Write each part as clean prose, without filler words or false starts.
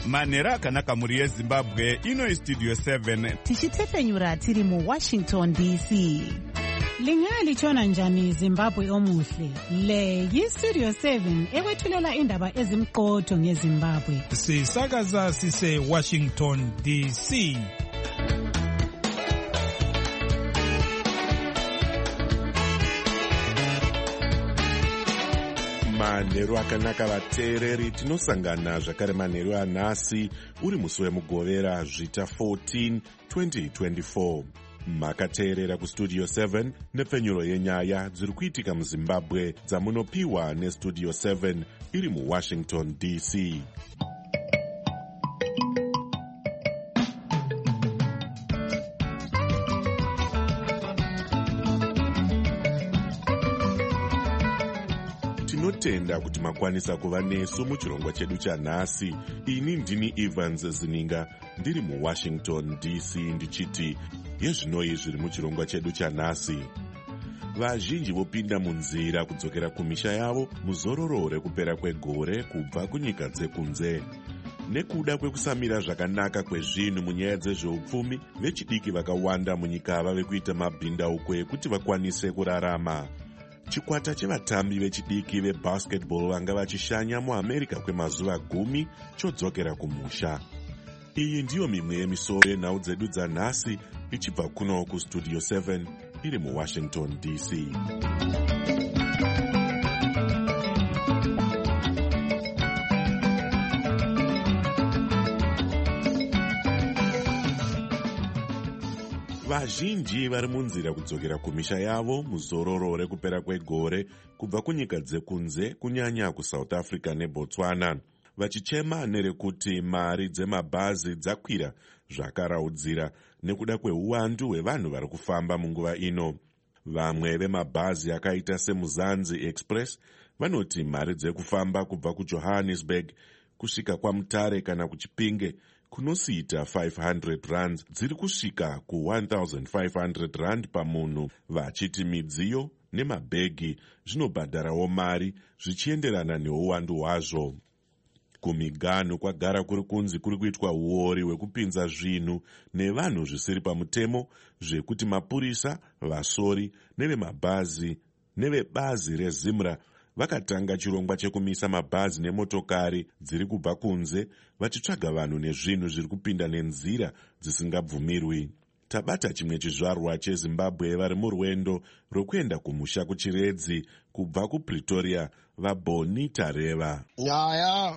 manheru akanaka mhuri yezimbabwe. Ino istudio 7 tichitepfenyura tiri muwashington dc. Lingalitshona njani Zimbabwe omuhle? Le yistudio 7 ekwethulela indaba ezimqotho ngeZimbabwe. Sisakaza sise Washington DC. Manheru akanaka vateereri, tinosangana zvakare manheru anhasi uri musi wemugovera zvita 14 2024. Makateerera kustudio 7 nepfenyuro yenyaya dziri kuitika muZimbabwe dzamunopiwa nestudio 7 iri muWashington DC. Tinotenda kuti makwanisa kuva nesu muchirongwa chedu chanhasi. Ini ndini Evans Zininga ndiri muWashington DC ndichiti yezvinoi zviri muchirongwa chedu chanhasi. Vazhinji vopinda munzira kudzokera kumisha yavo muzororo rekupera kwegore kubva kunyika dzekunze. Nekuda kwekusamira zvakanaka kwezvinhu munyaya dzezveupfumi, vechidiki vakawanda munyika vave kuita mabhindauko ekuti vakwanise kurarama. Chikwata chevatambi vechidiki vebasketball vanga vachishanya muAmerica kwemazuva 10 chodzokera kumusha. Iyi ndiyo mimwe yemisoro yenhau dzedu dzanhasi ichibva kuno kustudio 7 iri muWashington DC. Vazhinji vari munzira kudzokera kumisha yavo muzororo rekupera kwegore kubva kunyika dzekunze, kunyanya kuSouth Africa neBotswana, vachichema nerekuti mari dzemabhazi dzakwira zvakaraudzira nekuda kweuwandu hwevanhu vari kufamba munguva ino. Vamwe vemabhazi akaita seMuzanzi Express vanoti mari dzekufamba kubva kuJohannesburg kusvika kwaMutare kana kuChipinge kunosiita 500 rand dziri kusvika ku1500 rand pamunhu, vachiti midziyo nemabhegi zvinobhadharawo mari zvichienderana neuwandu hwazvo. Kumiganhu kwagara kuri kunzi kuri kuitwa uori hwekupinza zvinhu nevanhu zvisiri pamutemo zvekuti mapurisa, vasori nevemabhazi nevebazi reZimra vakatanga chirongwa chekumisa mabhazi nemotokari dziri kubva kunze vachitsvaga vanhu nezvinhu zviri kupinda nenzira dzisingabvumirwi. Tabata chimwe chizvarwa cheZimbabwe vari murwendo rwekuenda kumusha kuchiredzi kubva kuPretoria, vaBoni Tareva. Nyaya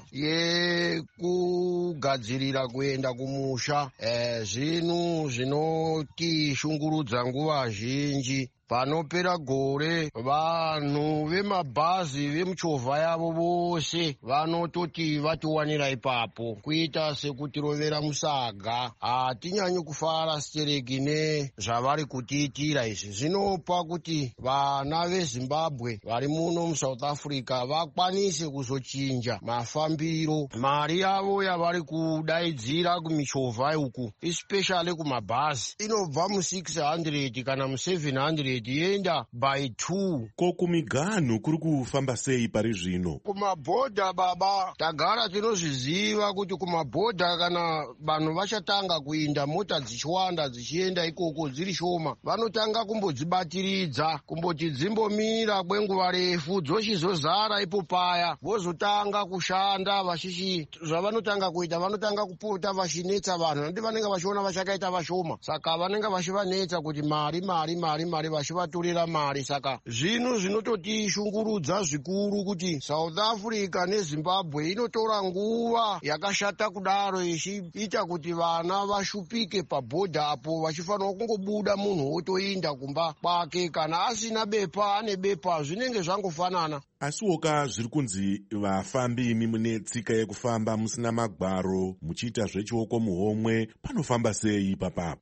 yekugadzirira kuenda kumusha zvinhu zvinotishungurudza nguva zhinji. Panopera gore vanhu vemabhazi vemuchovha yavo vose vanototi vatiwanira ipapo kuita sekutirovera musaga. Hatinyanyi kufara stereki nezvavari kutiitira izvi. Zvinopa kuti vana veZimbabwe vari muno muSouth Africa vakwanise kuzochinja mafambiro. Mari yavo yavari kudaidzira kumichovha uku, especially kumabhazi, inobva mu600 kana mu700 yenda by 2. Ko kumiganhu kuri kufamba sei pari zvino? Kumabhodha baba, tagara tinozviziva kuti kumabhodha kana vanhu vachatanga kuinda mota dzichiwanda dzichienda ikoko dziri shoma, vanotanga kumbodzibatiridza kumboti dzimbomira kwenguva refu dzochizozara ipo paya, vozotanga kushanda vachichi. Zvavanotanga kuita vanotanga kupota vachinetsa vanhu nokuti vanenge vachiona vachakaita vashoma, saka vanenge vachivanetsa kuti mari vachivatorera mari. Saka zvinhu zvinototishungurudza zvikuru kuti South Africa neZimbabwe inotora nguva yakashata kudaro ichiita kuti vana vashupike pabhodha apo vachifanira kungobuda munhu otoinda kumba kwake, kana asina bepa ane bepa, zvinenge zvangofanana. Asiwoka zviri kunzi vafambi imi mune tsika yekufamba musina magwaro muchiita zvechioko muhomwe, panofamba sei papa?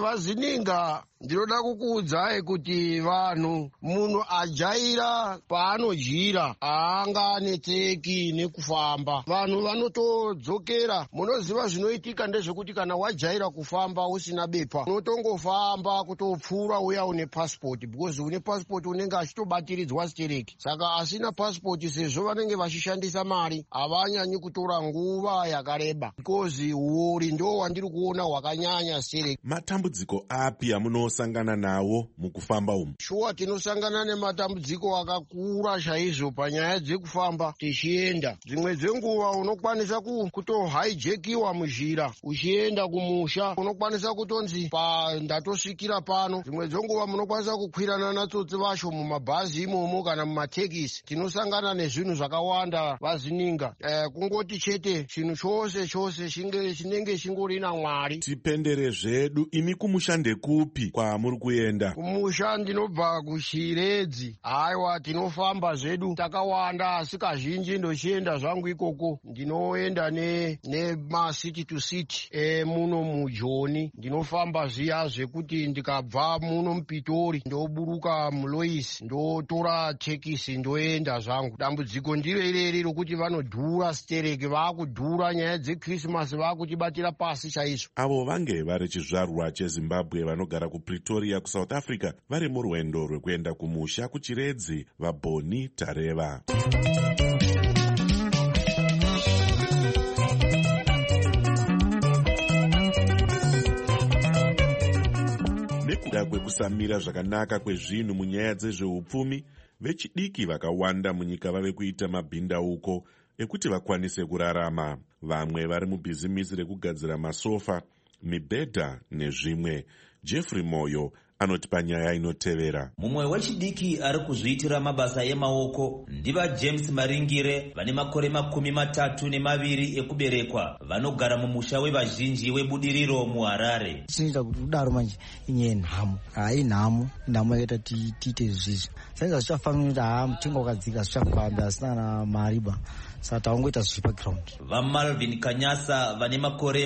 vazininga ndinoda kukuudzai kuti vanhu munhu ajaira paanojira haanganetseki nekufamba. Vanhu vanotodzokera. Munoziva zvinoitika ndezvekuti kana wajaira kufamba usina bepa unotongofamba kutopfuura uya une passport, because une passport unenge achitobatirizwa stereki. Saka asina passport, sezvo vanenge vachishandisa mari havanyanyi kutora nguva yakareba, because uori ndo wandiri kuona hwakanyanya stereki. Matambudziko api amunosangana nawo mukufamba umu? Shuwa tinosangana nematambudziko akakura chaizvo panyaya dzekufamba tichienda. Dzimwe dzenguva unokwanisa kutohaijekiwa muzhira uchienda kumusha, unokwanisa kutonzi ndatosvikira pano. Dzimwe dzenguva munokwanisa kukwirana natsotsi vacho mumabhazi imomo kana mumatekisi. Tinosangana nezvinhu zvakawanda vazininga. Kungoti chete chinhu chose chinenge chingori naMwari. Tipendere zvedu, imi kumusha ndekupi kwamuri kuenda? Kumusha ndinobva kuShiredzi. Aiwa, tinofamba zvedu takawanda, asi kazhinji ndochienda zvangu ikoko. Ndinoenda nemacity to city muno muJoni. Ndinofamba zviya zvekuti ndikabva muno muPitori ndoburuka muLoisi ndotora tekisi ndoenda zvangu. Dambudziko ndiro ireri rokuti vanodhura stereki, vaakudhura nyaya dzeKrisimasi, vaakutibatira pasi chaizvo. Avo vange vari chizvarwa cheZimbabwe vanogara kuPretoria kuSouth Africa, vari murwendo rwekuenda kumusha kuChiredzi, vaBoni Tareva. Nekuda kwekusamira zvakanaka kwezvinhu munyaya dzezveupfumi, vechidiki vakawanda munyika vave kuita mabhindauko ekuti vakwanise kurarama. Vamwe vari mubhizimisi rekugadzira masofa, mibhedha nezvimwe. Jeffrey Moyo anoti panyaya inotevera. Mumwe wechidiki ari kuzviitira mabasa emaoko ndiva James Maringire, vane makore 32 ekuberekwa, vanogara mumusha wevazhinji webudiriro muHarare. Chinoita kuti kudaro manje inye nhamo, nhamo yakaita tiite zvizvi. Saka zvichafamira kuti mutengo wakadzika zvichafamba asina mariba. Saka taungoita zvipaground. VaMalvin Kanyasa vane makore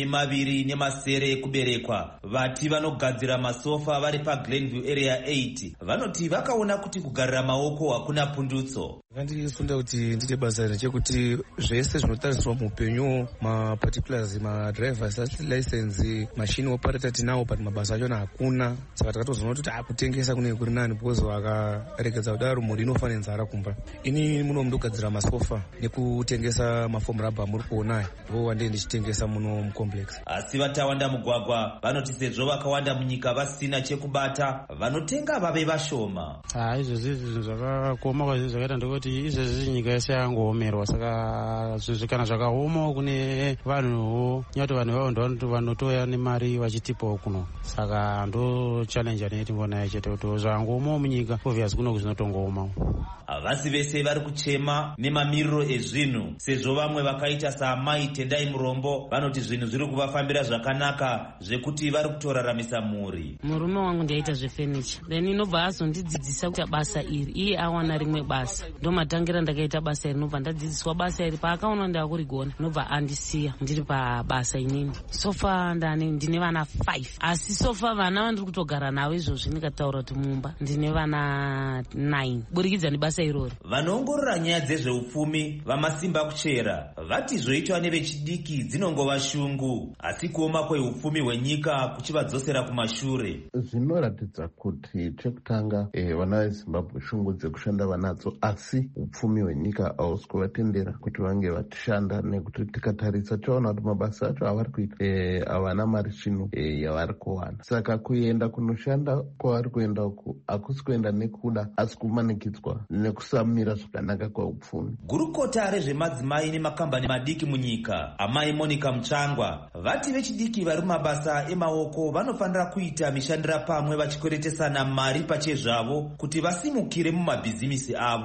27 ekuberekwa, vati vanogadzira masofa vari paGlenview area 8, vanoti vakaona kuti kugarira maoko hakuna pundutso. Ndifunda kuti ndite basa rechekuti zvese zvinotariswa muupenyu, maparticulars, madrivers license, machine operator tinawo, but mabasa achona hakuna. Saka takatozoona kuti kutengesa kune kuri nani, because vakarekedza kudaro mhuri inofanira nzara kumba. Ini muno ndogadzira masofa nekutengesa mafomu rubber muri kuona, ndo wandei ndichitengesa muno mucomplex. Asi vatawanda mugwagwa vanoti sezvo vakawanda munyika vasina chekubata, vanotenga vave vashoma. Izvozvi zvinhu zvakakoma kwazvinhu zvakaita ndekuti izvezvi nyika yese yangoomerwa. Saka zvinhu kana zvakaomawo kune vanhuwo, nyati vanhu vavo vanotoya nemari vachitipawo kuno. Saka ndo challenge aneti ngonayo chete kuti zvangomawo munyika, obviously kuno zvinotongomawo. Vasi vese vari kuchema nemamiriro ezvinhu, sezvo vamwe vakaita saamai Tendai Murombo vanoti zvinhu zviri kuvafambira zvakanaka zvekuti vari kutoraramisa mhuri. Murume wangu ndiaita zvefurniture, then inobva azondidzidzisa kuita basa iri, iye awana rimwe basa. Ndomatangira ndakaita basa iri, nobva ndadzidziswa basa iri, paakaona ndakurigona nobva andisiya ndiri pabasa inini. Sofa ndine vana 5, asi sofa vana vandiri kutogara navo izvozvi ndikataura kuti mumba ndine vana 9 burikidza nebasa irori. Vanoongorora nyaya dzezveupfumi vamasimba kuchera vati zvoitwa nevechidiki dzinongova shungu, asi kuoma kweupfumi hwenyika kuchivadzosera kumashure. Zvinoratidza kuti chekutanga vana veZimbabwe shungu dzekushanda vanadzo, asi upfumi hwenyika hausi kuvatendera kuti vange vachishanda, nekuti tikatarisa toona kuti mabasa acho avari kuita havana mari chino yavari kuwana. Saka kuenda kunoshanda kwavari kuenda uku hakusi kuenda nekuda, asi kumanikidzwa nekusamira zvakanaka kwaupfumi. Gurukota rezvemadzimai nemakambani madiki munyika, amai Monica Mutsvangwa, vati vechidiki vari mabasa emaoko vanofanira kuita mishandira pamwe vachikweretesana mari pachezvavo kuti vasimukire mumabhizimisi avo.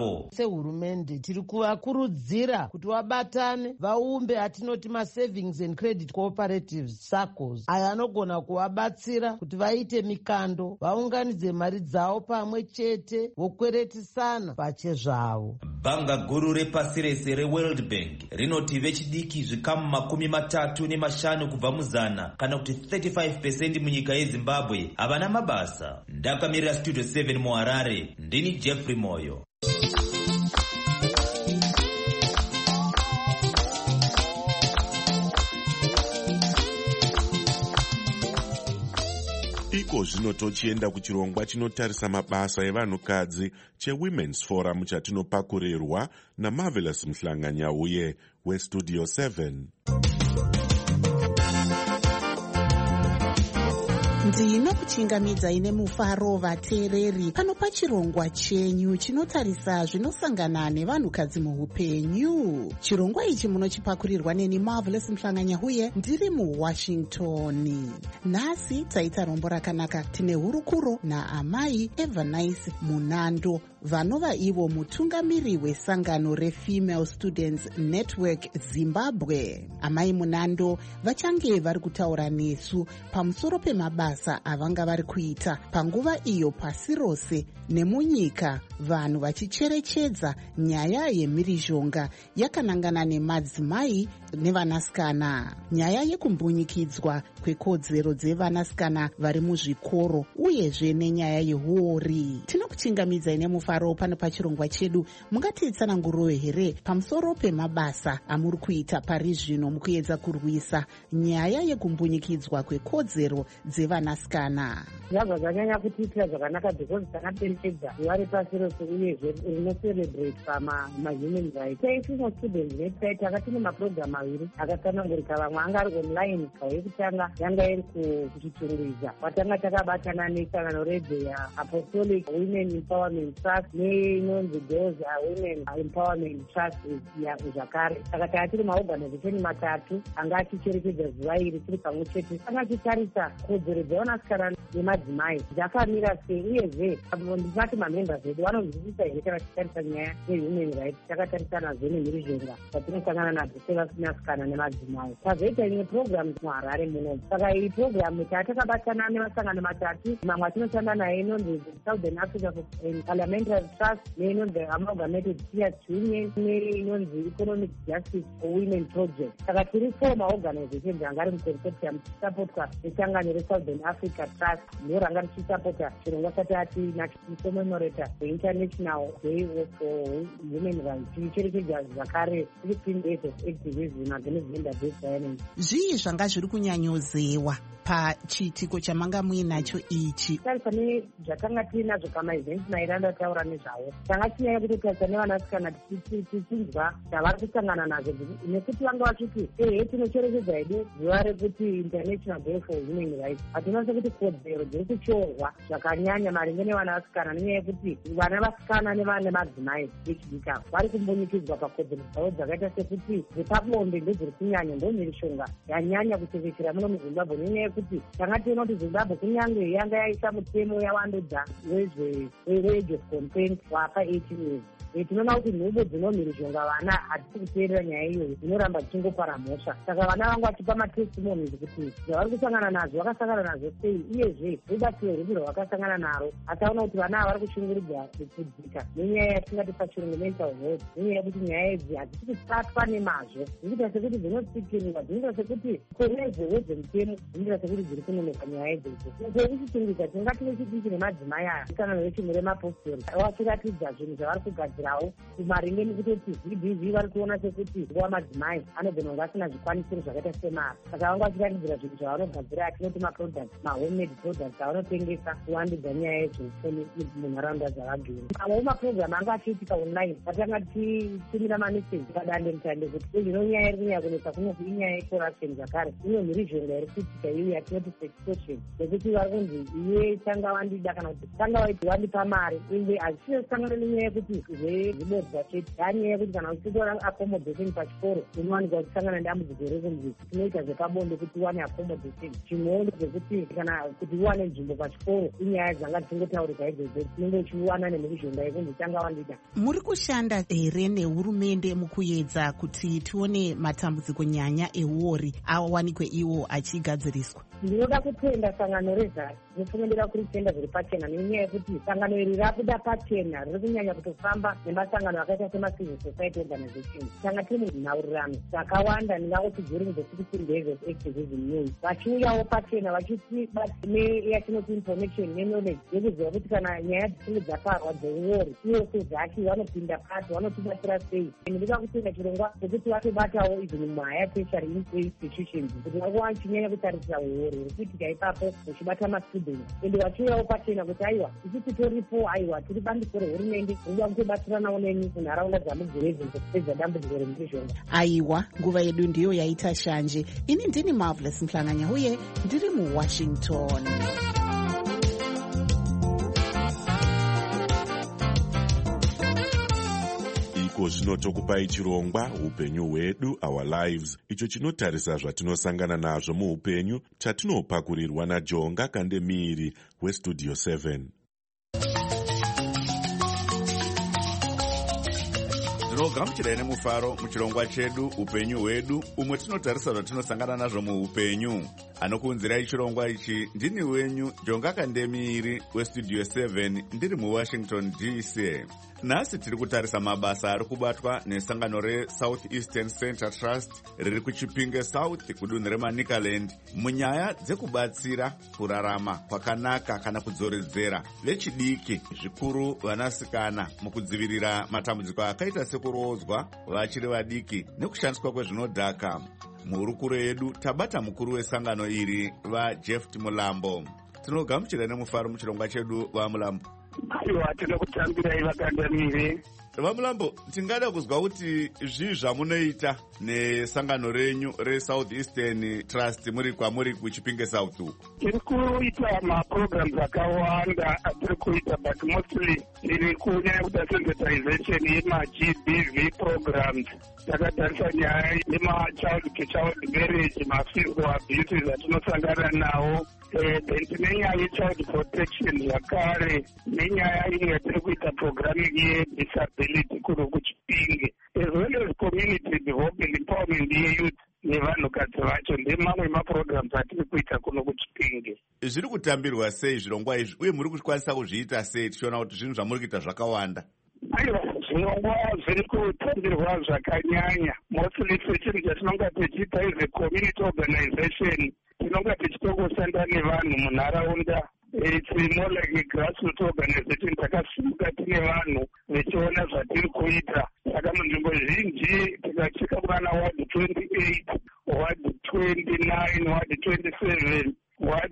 sehurumende tiri kuvakurudzira kuti vabatane vaumbe atinoti ma-savings and credit cooperatives SACCOs, aya anogona kuvabatsira kuti vaite mikando, vaunganidze mari dzavo pamwe chete, vokweretisana pachezvavo. Bhanga guru repasi rese reWorld Bank rinoti vechidiki zvikamu 35 kubva muzana kana kuti 35% munyika yeZimbabwe havana mabasa. Ndakamirira Studio 7 muHarare, ndini Jeffrey Moyo. Iko zvino tochienda kuchirongwa chinotarisa mabasa evanhukadzi cheWomen's Forum chatinopakurirwa naMarvelous Mhlanganyauye weStudio 7. Ndinokuchingamidzai nemufaro vateereri pano pachirongwa chenyu chinotarisa zvinosangana nevanhukadzi muupenyu. Chirongwa ichi munochipakurirwa neni Marvelous Mhlanganyauye ndiri muWashington. Nhasi taita rombo rakanaka. Tine hurukuro naamai Evanice Munando vanova ivo mutungamiri wesangano reFemale Students Network Zimbabwe. Amai Munando vachange vari kutaura nesu pamusoro pemabasa avanga vari kuita panguva iyo pasi rose nemunyika vanhu vachicherechedza nyaya yemhirizhonga yakanangana nemadzimai nevanasikana, nyaya yekumbunyikidzwa kwekodzero dzevanasikana vari muzvikoro uyezve nenyaya yehuori. Tinokuchingamidzai nemufaro pano pachirongwa chedu. Mungatitsananguruwe here pamusoro pemabasa amuri kuita pari zvino mukuedza kurwisa nyaya yekumbunyikidzwa kwekodzero dzevanasikana? Zvabva zvanyanya kutiitira zvakanaka because takaperekedza zuva repasi rose uyezve rinocerebrate pamahuman rights. Female Students Network takatine mapurogiramu maviri akatsanangurika. Vamwe anga ari online, kau yekutanga yanga iri kuchitungwiza. Watanga takabatana nesangano redzo yaApostolic Women Empowerment Trust neinonzi Girls Women Empowerment Trust zvakare. Saka taatiri maorganization matatu anga achicherekedza zuva iri tiri pamwe chete. Anga achitarisa kodzero dzevanasikana nemadzimai dzakamira sei, uyezve ndisati mamembers edu vanonzwisisa here kana tichitarisa nyaya yehuman rights. Takatarisanazo nemhirizhonga dzatinosangana nadzo sevanasikana nemadzimai. Tazoita imwe programu muHarare muno. Saka iyi programu tatakabatana nemasangano matatu, mamwe atinoshanda naye inonzi Southern Africa Parliamentary Trust neinonzi Amalgamated Teachers Union neinonzi Economic Justice for Women Project. Saka tiri 4 maorganizations anga ari muconsortium tichisapotwa nesangano reSouthern Africa Trust ndo ranga richisapota chirongwa chatati nachicommemorator the International Day for Women Rights. Tichicherekedza zvakare 15 days of activism against gender-based violence. Zvii zvanga zviri kunyanyozewa pachiitiko chamanga muinacho ichi? Tarisa nezvakanga tiinazvo pamaevents mairanda taura nezvavo, tanga tinyaya kutotarisa nevanasikana tichinzwa zvavari kusangana nazvo, nekuti vanga vachiti tinocherekedza hedu zuva rekuti International Day for Women Rights. Hatina sekuti kodzero dziri kuchorwa zvakanyanya maringe nevanasikana, nenyaya yekuti vana vasikana nevana madzimai vechidika vari kumbunyikidzwa pakodzero dzavo dzakaita sekuti dzepabonde ndodziri kunyanya, ndomhirizhonga yanyanya kutekeshera muno muZimbabwe, nenyaya yekuti tanga tiona kuti Zimbabwe kunyange yanga yaisa mutemo yawandudza wage of consent wapa 18 years. Tinoona kuti nhubo dzinomhirizhonga vana hadzisi kuteerera nyaya iyoyo, dzinoramba dzichingopara mhosva. Saka vana vangu vachipa matestimonies kuti zvavari kusangana nazvo vakasangana nazvo sei, uyezve rubatsiro rwupi rwavakasangana naro. Ataona kuti vana ava vari kushungurudza kudzidzika nenyaya yatingati pachirungu mental health, nenyaya yekuti nyaya idzi hadzisi kubatwa nemazvo, dzinoita sekuti dzinotsikiriwa, dzinoita sekuti koreze wedzemutemo dzinoita sekuti dziri kunonoka nyaya idzodzo. Kuchichingisa tingative chidiki nemadzimai aya sangano rechimuremapostori vachiratidza zvinhu zvavari kugadzira maringe nekutoti VBV vari kuona sekuti nguva madzimai anogona kunge asina zvikwanisiro zvakaita semari. Saka vanga vachiratidzira zvinhu zvavanogadzira atinoti maproducts, mahomemade products avanotengesa kuwandudza nyaya yezveupfumi munharaunda dzavagere. Amwewo mapurogiramu anga achiitika online, atanga tichitumira mameseji padande mutande kuti zvino nyaya iri kunyanya kunetsa kunoku inyaya yecorruption zvakare, ine mhirizhonga iri kuitika iyo yatinoti sextortion, nekuti vari kunzi iye tanga wandida kana kuti tanga waiti wandipa mari, ende hazvisisangana nenyaya yekuti zvezibodzwa chete. Yanyaya yekuti kana uchitora accommodation pachikoro unowanika uchisangana nedambudziko rekunzi tinoita zvepabonde kuti uwane accommodation. Chimwewo ndechekuti kana kuti uwane nzvimbo pachikoro inyaya dzanga dzisingotaurika idzodzo tinenge uchiwana nemikushonga yekunzi tanga wandida. Muri kushanda here nehurumende mukuedza kuti tione matambudziko nyanya euori awanikwe iwo achigadziriswa? Ndinoda kutenda sangano rezasi rinofanira kuritenda zviri pachena nenyaya yekuti sangano iri rakuda pachena riri kunyanya kutofamba nemasangano akaita semacivil society organization. Tanga tiri munhaurirano dzakawanda ndingangoti during the 16 days of activism news vachiuyawo pachena vachitibata neyatinoti information neknowledge yekuziva kuti kana nyaya dzichinge dzaparwa dzeuori iwo sezaki vanopinda pati vanotibatsira sei. Ndinoda kutenda chirongwa chekuti vatobatawo izvi mumahaya tertiary institutions kuti vakuwa chinyanya kutarisira uori uri kuitika ipapo uchibata mastudents ende vachiuyawo pachena kuti aiwa isi titoripo aiwa tiri bandiko rehurumende rinoda kutobatsiranawo nemi munharaunda dzamugirevhi kupedza dambudziko remishonga. Aiwa, nguva yedu ndiyo yaita shanje. Ini ndini Marvelous Mhlanganya uye ndiri muWashington. Iko zvino tokupai chirongwa upenyu hwedu, our lives, icho chinotarisa zvatinosangana nazvo muupenyu, chatinopakurirwa naJonga Kandemiri weStudio 7. Tinogamuchirai nemufaro muchirongwa chedu upenyu hwedu, umwe tinotarisa zvatinosangana nazvo muupenyu. Anokuunzirai chirongwa ichi ndini wenyu Jonga Kandemiri weStudio 7 ndiri muWashington DC. Nhasi tiri kutarisa mabasa ari kubatwa nesangano reSouth Eastern Center Trust riri kuChipinge South kudunhu reManicaland munyaya dzekubatsira kurarama kwakanaka kana kudzoredzera vechidiki, zvikuru vanasikana, mukudzivirira matambudziko akaita sekurodzwa vachiri vadiki nekushandiswa kwezvinodhaka. Muhurukuro yedu tabata mukuru wesangano iri vaJeft Mulambo. Tinogamuchira nemufaro muchirongwa chedu vaMulambo. Aiwa, tinokutambirai vaKandemiri. VaMulambo, tingada kuzwa kuti zvii zvamunoita nesangano renyu reSouth Eastern Trust muri kwamuri kuChipinge South uku? Tiri kuita maprograms akawanda atiri kuita, but mostly tiri kunyanya kuita sensitization yemaGBV programs. Takatarisa nyaya yemachild to child marriage, maphysical abuses atinosangana nawo, then tine nyaya yechild protection zvakare, nenyaya imwe yatiri kuita programming yedisability kuno kuChipinge, as well as community development empowerment yeyouth nevanhukadzi vacho. Ndemamwe maprograms atiri kuita kuno kuChipinge. Zviri kutambirwa sei zvirongwa izvi uye muri kukwanisa kuzviita sei, tichiona kuti zvinhu zvamuri kuita zvakawanda? Aiwa, zvirongwa zviri kutambirwa zvakanyanya. Mostly sechinhu chatinonga tichiita is a community organization. Tinonga tichitokushanda nevanhu munharaunda. It's more like a grassroots organization. Takasimuka tine vanhu vechiona zvatiri kuita. Saka munzvimbo zhinji tikacheka kuna ward 28, ward 29, ward 27, ward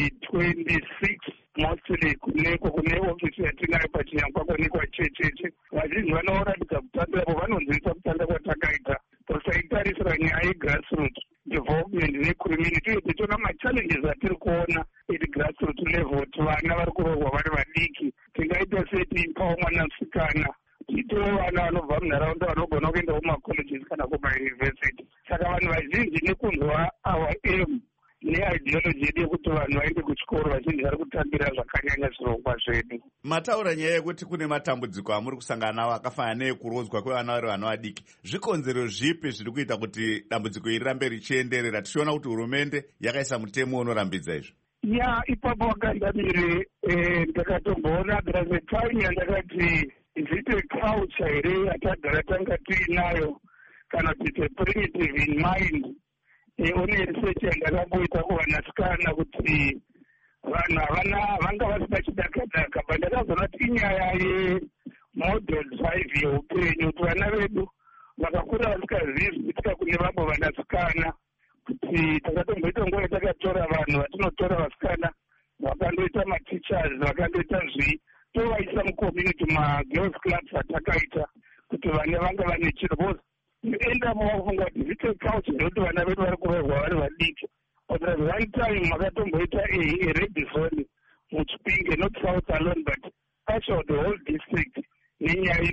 26, mostly kuneko kune ofisi yatinayo paChinyakwakwa nekwachecheche. Vazhinji vanoratidza kutambirapo vanonzwisa kutanga kwatakaita tosaitarisira nyaya yegrassroots development necommunity uye tichiona machallenges atiri kuona at grassroots level kuti vana vari kurohwa vari vadiki. Tingaita sei tiimpawo mwanasikana, tiitewo vana vanobva munharaunda vanogona kuenda kumacolleges kana kumayunivhesity. Saka vanhu vazhinji nekunzwa our aim neideology yedu yekuti vanhu vaende kuchikoro, vazhinji vari kutambira zvakanyanya zvirongwa zvedu. Mataura nyaya yekuti kune matambudziko amuri kusangana nawo akafanana neekurodzwa kwevana vari vana vadiki. Zvikonzero zvipi zviri kuita kuti dambudziko iri rambe richienderera, tichiona kuti hurumende yakaisa mutemo unorambidza izvo? Ya, ipapo Vakandemiri, ndakatomboona there was a time yandakati is it a culture here yatagara tanga tiinayo kana kuti primitive in mind. One research yandakamboita kuvanasikana kuti vanhu havana vanga vasina chidakadaka, but ndakazoona kuti inyaya yemodel drive yeupenyu kuti vana vedu vakakura vasingazivi zviitika kune vamwe vanasikana. Kuti takatomboita nguva yatakatora vanhu vatinotora vasikana vakandoita mateachers vakandoita zvii tovaisa mucommunity magirls clubs atakaita kuti vana vanga vane chiro, because enda muvafunga kuti zvite culture zvokuti vana vedu vari kurohwa vari vadiki. But at one time makatomboita a red zone muChipinge, not South alone but actually the whole district, nenyaya ino yema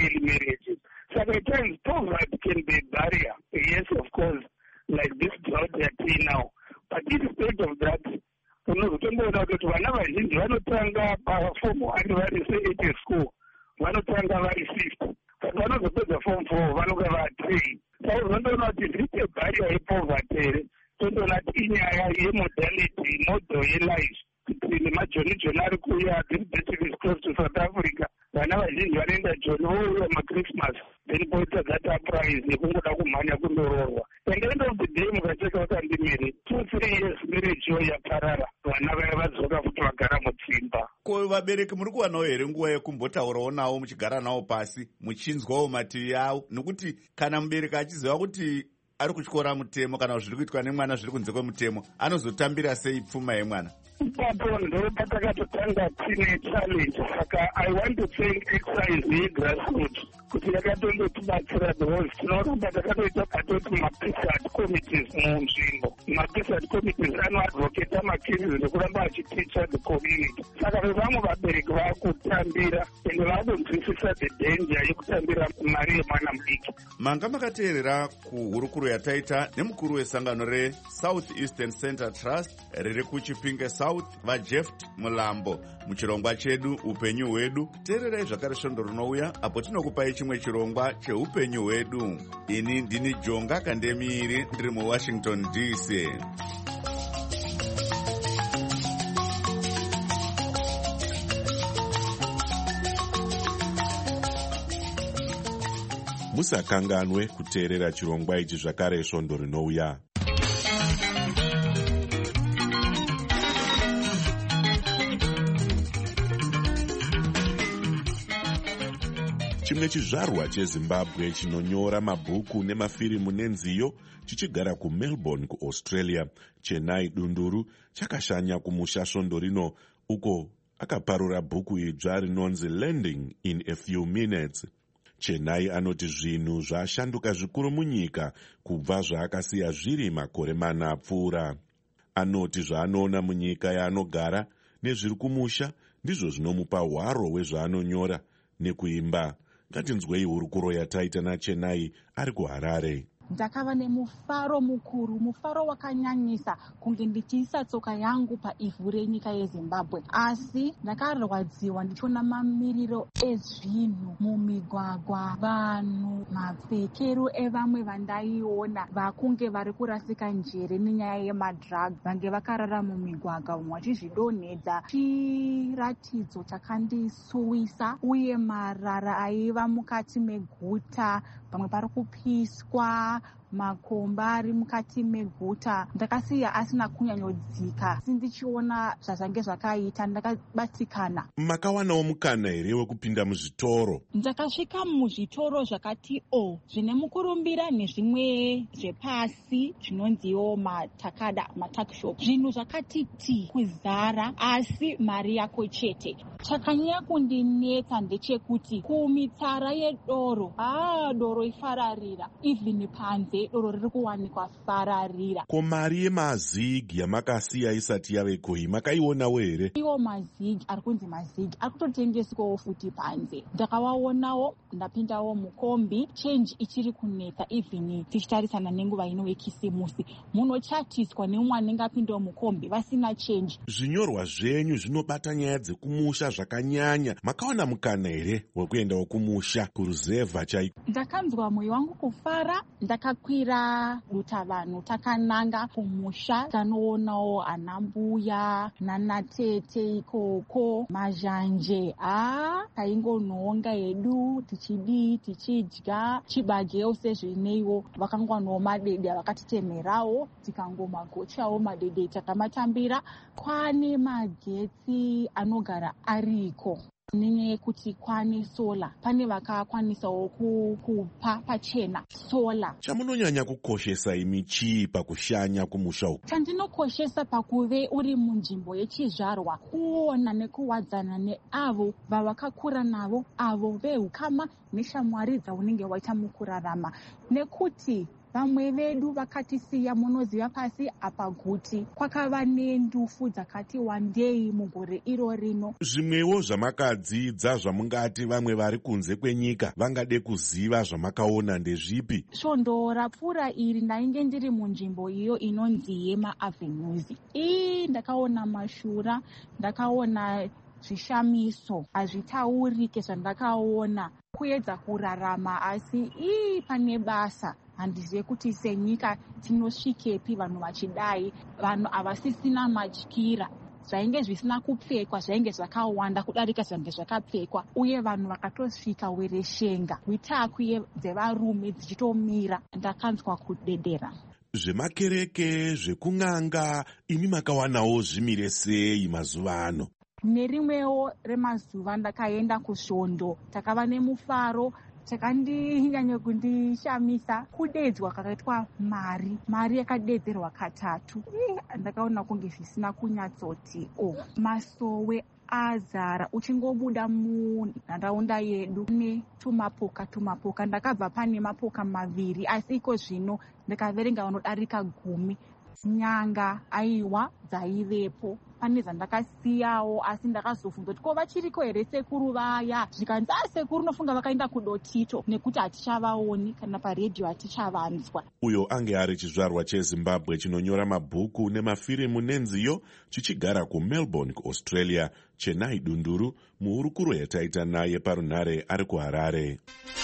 early marriages. Saka at times poverty can be a barrier. Yes, of course, like this drought yati now. But irrespective of that, unozotomboona kuti vana vazhinji vanotanga paform 1 vari se8 school, vanotanga vari 50, but vanozopedza form 4 vanonge va3. Saka uzondoona kuti zviri barrier yepoverty here. Tondoona kuti inyaya yemodality, model yelife. Kuti nemajoni joni ari kuuya, this birthday is close to South Africa. Vana vazhinji vanoenda joni vouya maChristmas, then poita that uprise nekungoda kumhanya kundoroorwa. And end of the day mukacheka vakandimiri 2-3 years marriage yo yaparara, vana vaya vadzoka kuti vagara mudzimba. Ko vabereki muri kuwanawo here nguva yekumbotaurawo navo muchigara navo pasi muchinzwawo mativi avo, nekuti kana mubereki achiziva kuti ari kutyora mutemo kana zviri kuitwa nemwana zviri kunze kwemutemo, anozotambira sei pfuma yemwana? Ipapo ndo patakatotanga tine challenge. Saka I want to thank exercise yegrassroots kuti yakatondotibatsira because tinoramba takatoita patoti mapeace committees munzvimbo. Mapeace committees anoadvocata macases nekuramba achiticha the community. Saka vamwe vabereki vakutambira ende vakunzwisisa the danger yekutambira mari yemwana mudiki. Manga makateerera kuhurukuro yataita nemukuru wesangano reSouth Eastern Center Trust riri kuChipinge South vaJeft Mulambo muchirongwa chedu upenyu hwedu. Teererai zvakare svondo rinouya apo tinokupai chimwe chirongwa cheupenyu hwedu. Ini ndini Jonga Kandemiiri ndiri muWashington DC. Musakanganwe kuteerera chirongwa ichi zvakare svondo rinouya. Chimwe chizvarwa cheZimbabwe chinonyora mabhuku nemafirimu nenziyo chichigara kuMelbourne kuAustralia, Chennai Dunduru chakashanya kumusha svondo rino uko akaparura bhuku idzva rinonzi Landing in a Few Minutes. Chennai anoti zvinhu zvashanduka zvikuru munyika kubva zvaakasiya zviri makore 4 apfuura. Anoti zvaanoona munyika yaanogara nezviri kumusha ndizvo zvinomupa hwaro hwezvaanonyora nekuimba. Ngatinzwei hurukuro yataita naChennai ari kuHarare. Ndakava nemufaro mukuru, mufaro wakanyanyisa kunge ndichiisa tsoka yangu paivhu renyika yeZimbabwe. Asi ndakarwadziwa ndichiona mamiriro ezvinhu mumigwagwa, vanhu, mapfekero evamwe vandaiona vakunge vari kurasika njere nenyaya yemadrugs, vange vakarara mumigwagwa, umwe achizvidonhedza. Chiratidzo chakandisuwisa uye marara aiva mukati meguta, pamwe pari kupiswa, makomba ari mukati meguta. Ndakasiya asina kunyanyodzika. Sindichiona zvazvange zvakaita, ndakabatikana. Makawanawo mukana here wekupinda muzvitoro? Ndakasvika muzvitoro zvakati zvine mukurumbira nezvimwe zvepasi zvinonziwo matakada, matakshop. Zvinhu zvakati kuzara, asi mari yako chete. Chakanyanya kundinetsa ndechekuti kumitsara yedoro, doro ifararira, even panze doro riri kuwanikwa fararira. Ko mari yemazigi yamakasiya isati yave koi makaionawo here? Iwo mazigi ari kunzi mazigi ari kutotengeswawo futi panze. Ndakawaonawo, ndapindawo mukombi, change ichiri kunetsa even tichitarisana nenguva ino yekisimusi. Munochatiswa neumwe anenge apindawo mukombi vasina change. Zvinyorwa zvenyu zvinobata nyaya dzekumusha zvakanyanya. Makaona mukana here wekuendawo kumusha kuruzevha chaiko? Ndakanzwa mwoyo wangu kufara, ndakakwira dutavanhu takananga kumusha. Tanoonawo anambuya nanatete ikoko, mazhanje. Taingonhonga hedu tichidii tichidya chibagewo sezvineiwo. Vakangwanawo madede vakatitemherawo, tikangomagochawo madede takamatambira. Kwane magetsi anogara ariko. Nenyaya yekuti kwane sola, pane vakakwanisawo kupa pachena sola. Chamunonyanya kukoshesa imi chii pakushanya kumusha uku? Chandinokoshesa pakuve uri munzvimbo yechizvarwa, kuona nekuwadzana neavo vawakakura navo, avo vehukama neshamwari dzaunenge waita mukurarama. Nekuti vamwe vedu vakatisiya munoziva pasi apa guti kwakava nendufu dzakati wandei mugore iro rino. Zvimwewo zvamakadzidza zvamungati vamwe vari kunze kwenyika vangade kuziva zvamakaona ndezvipi? Svondo rapfuura iri ndainge ndiri munzvimbo iyo inonzi Yema Avenues. Ndakaona mashura, ndakaona zvishamiso, hazvitaurike zvandakaona. Kuedza kurarama asi pane basa. Handizive kuti senyika tinosvikepi vanhu vachidai, vanhu havasisina matyira. Zvainge zvisina kupfekwa zvainge zvakawanda kudarika zvainge zvakapfekwa, uye vanhu vakatosvika wereshenga, witakwi dzevarume dzichitomira. Ndakanzwa kudedera. Zvemakereke, zvekung'anga, imi makawanawo zvimire sei mazuva ano? Nerimwewo remazuva ndakaenda kusvondo, takava nemufaro. Chakandinyanya kundishamisa kudedzwa kwakaitwa mari yakadedzerwa katatu. Ndakaona kunge zvisina kunyatsoti masowe azara. Uchingobuda munharaunda yedu tumapoka ndakabva pane mapoka maviri, asi iko zvino ndakaverenga vanodarika 10. Nyanga aiwa dzaivepo. Pane zvandakasiyawo, asi ndakazofunga kuti ko vachiriko here sekuru vaya. Zvikanzi sekuru nofunga vakaenda kudotito nekuti hatichavaoni kana paredhiyo hatichavanzwa. Uyo ange ari chizvarwa cheZimbabwe chinonyora mabhuku nemafirimu nenziyo, chichigara kuMelbourne kuAustralia. Chenai Dunduru, muhurukuro yataita naye parunhare ari kuHarare.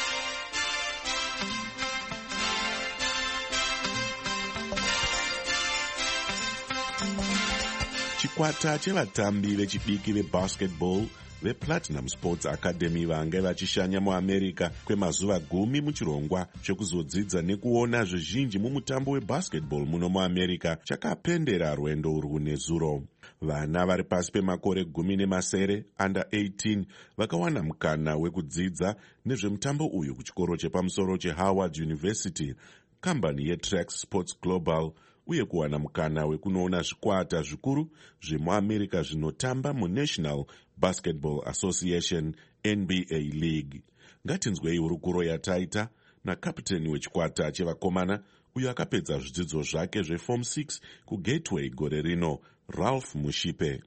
Chikwata chevatambi vechidiki vebasketball vePlatinum Sports Academy vange vachishanya muAmerica kwemazuva 10 muchirongwa chekuzodzidza nekuona zvizhinji mumutambo webasketball muno muAmerica chakapendera rwendo urwu nezuro. Vana vari pasi pemakore 10 under 18 vakawana mukana wekudzidza nezvemutambo uyu kuchikoro chepamusoro cheHoward University, kambani yeTrack Sports Global, uye kuwana mukana wekunoona zvikwata zvikuru zvemuAmerica zvinotamba muNational Basketball Association NBA League. Ngatinzwei hurukuro yataita nakapiteni wechikwata chevakomana uyo akapedza zvidzidzo zvake zveform 6 kuGateway gore rino, Ralph Mushipe.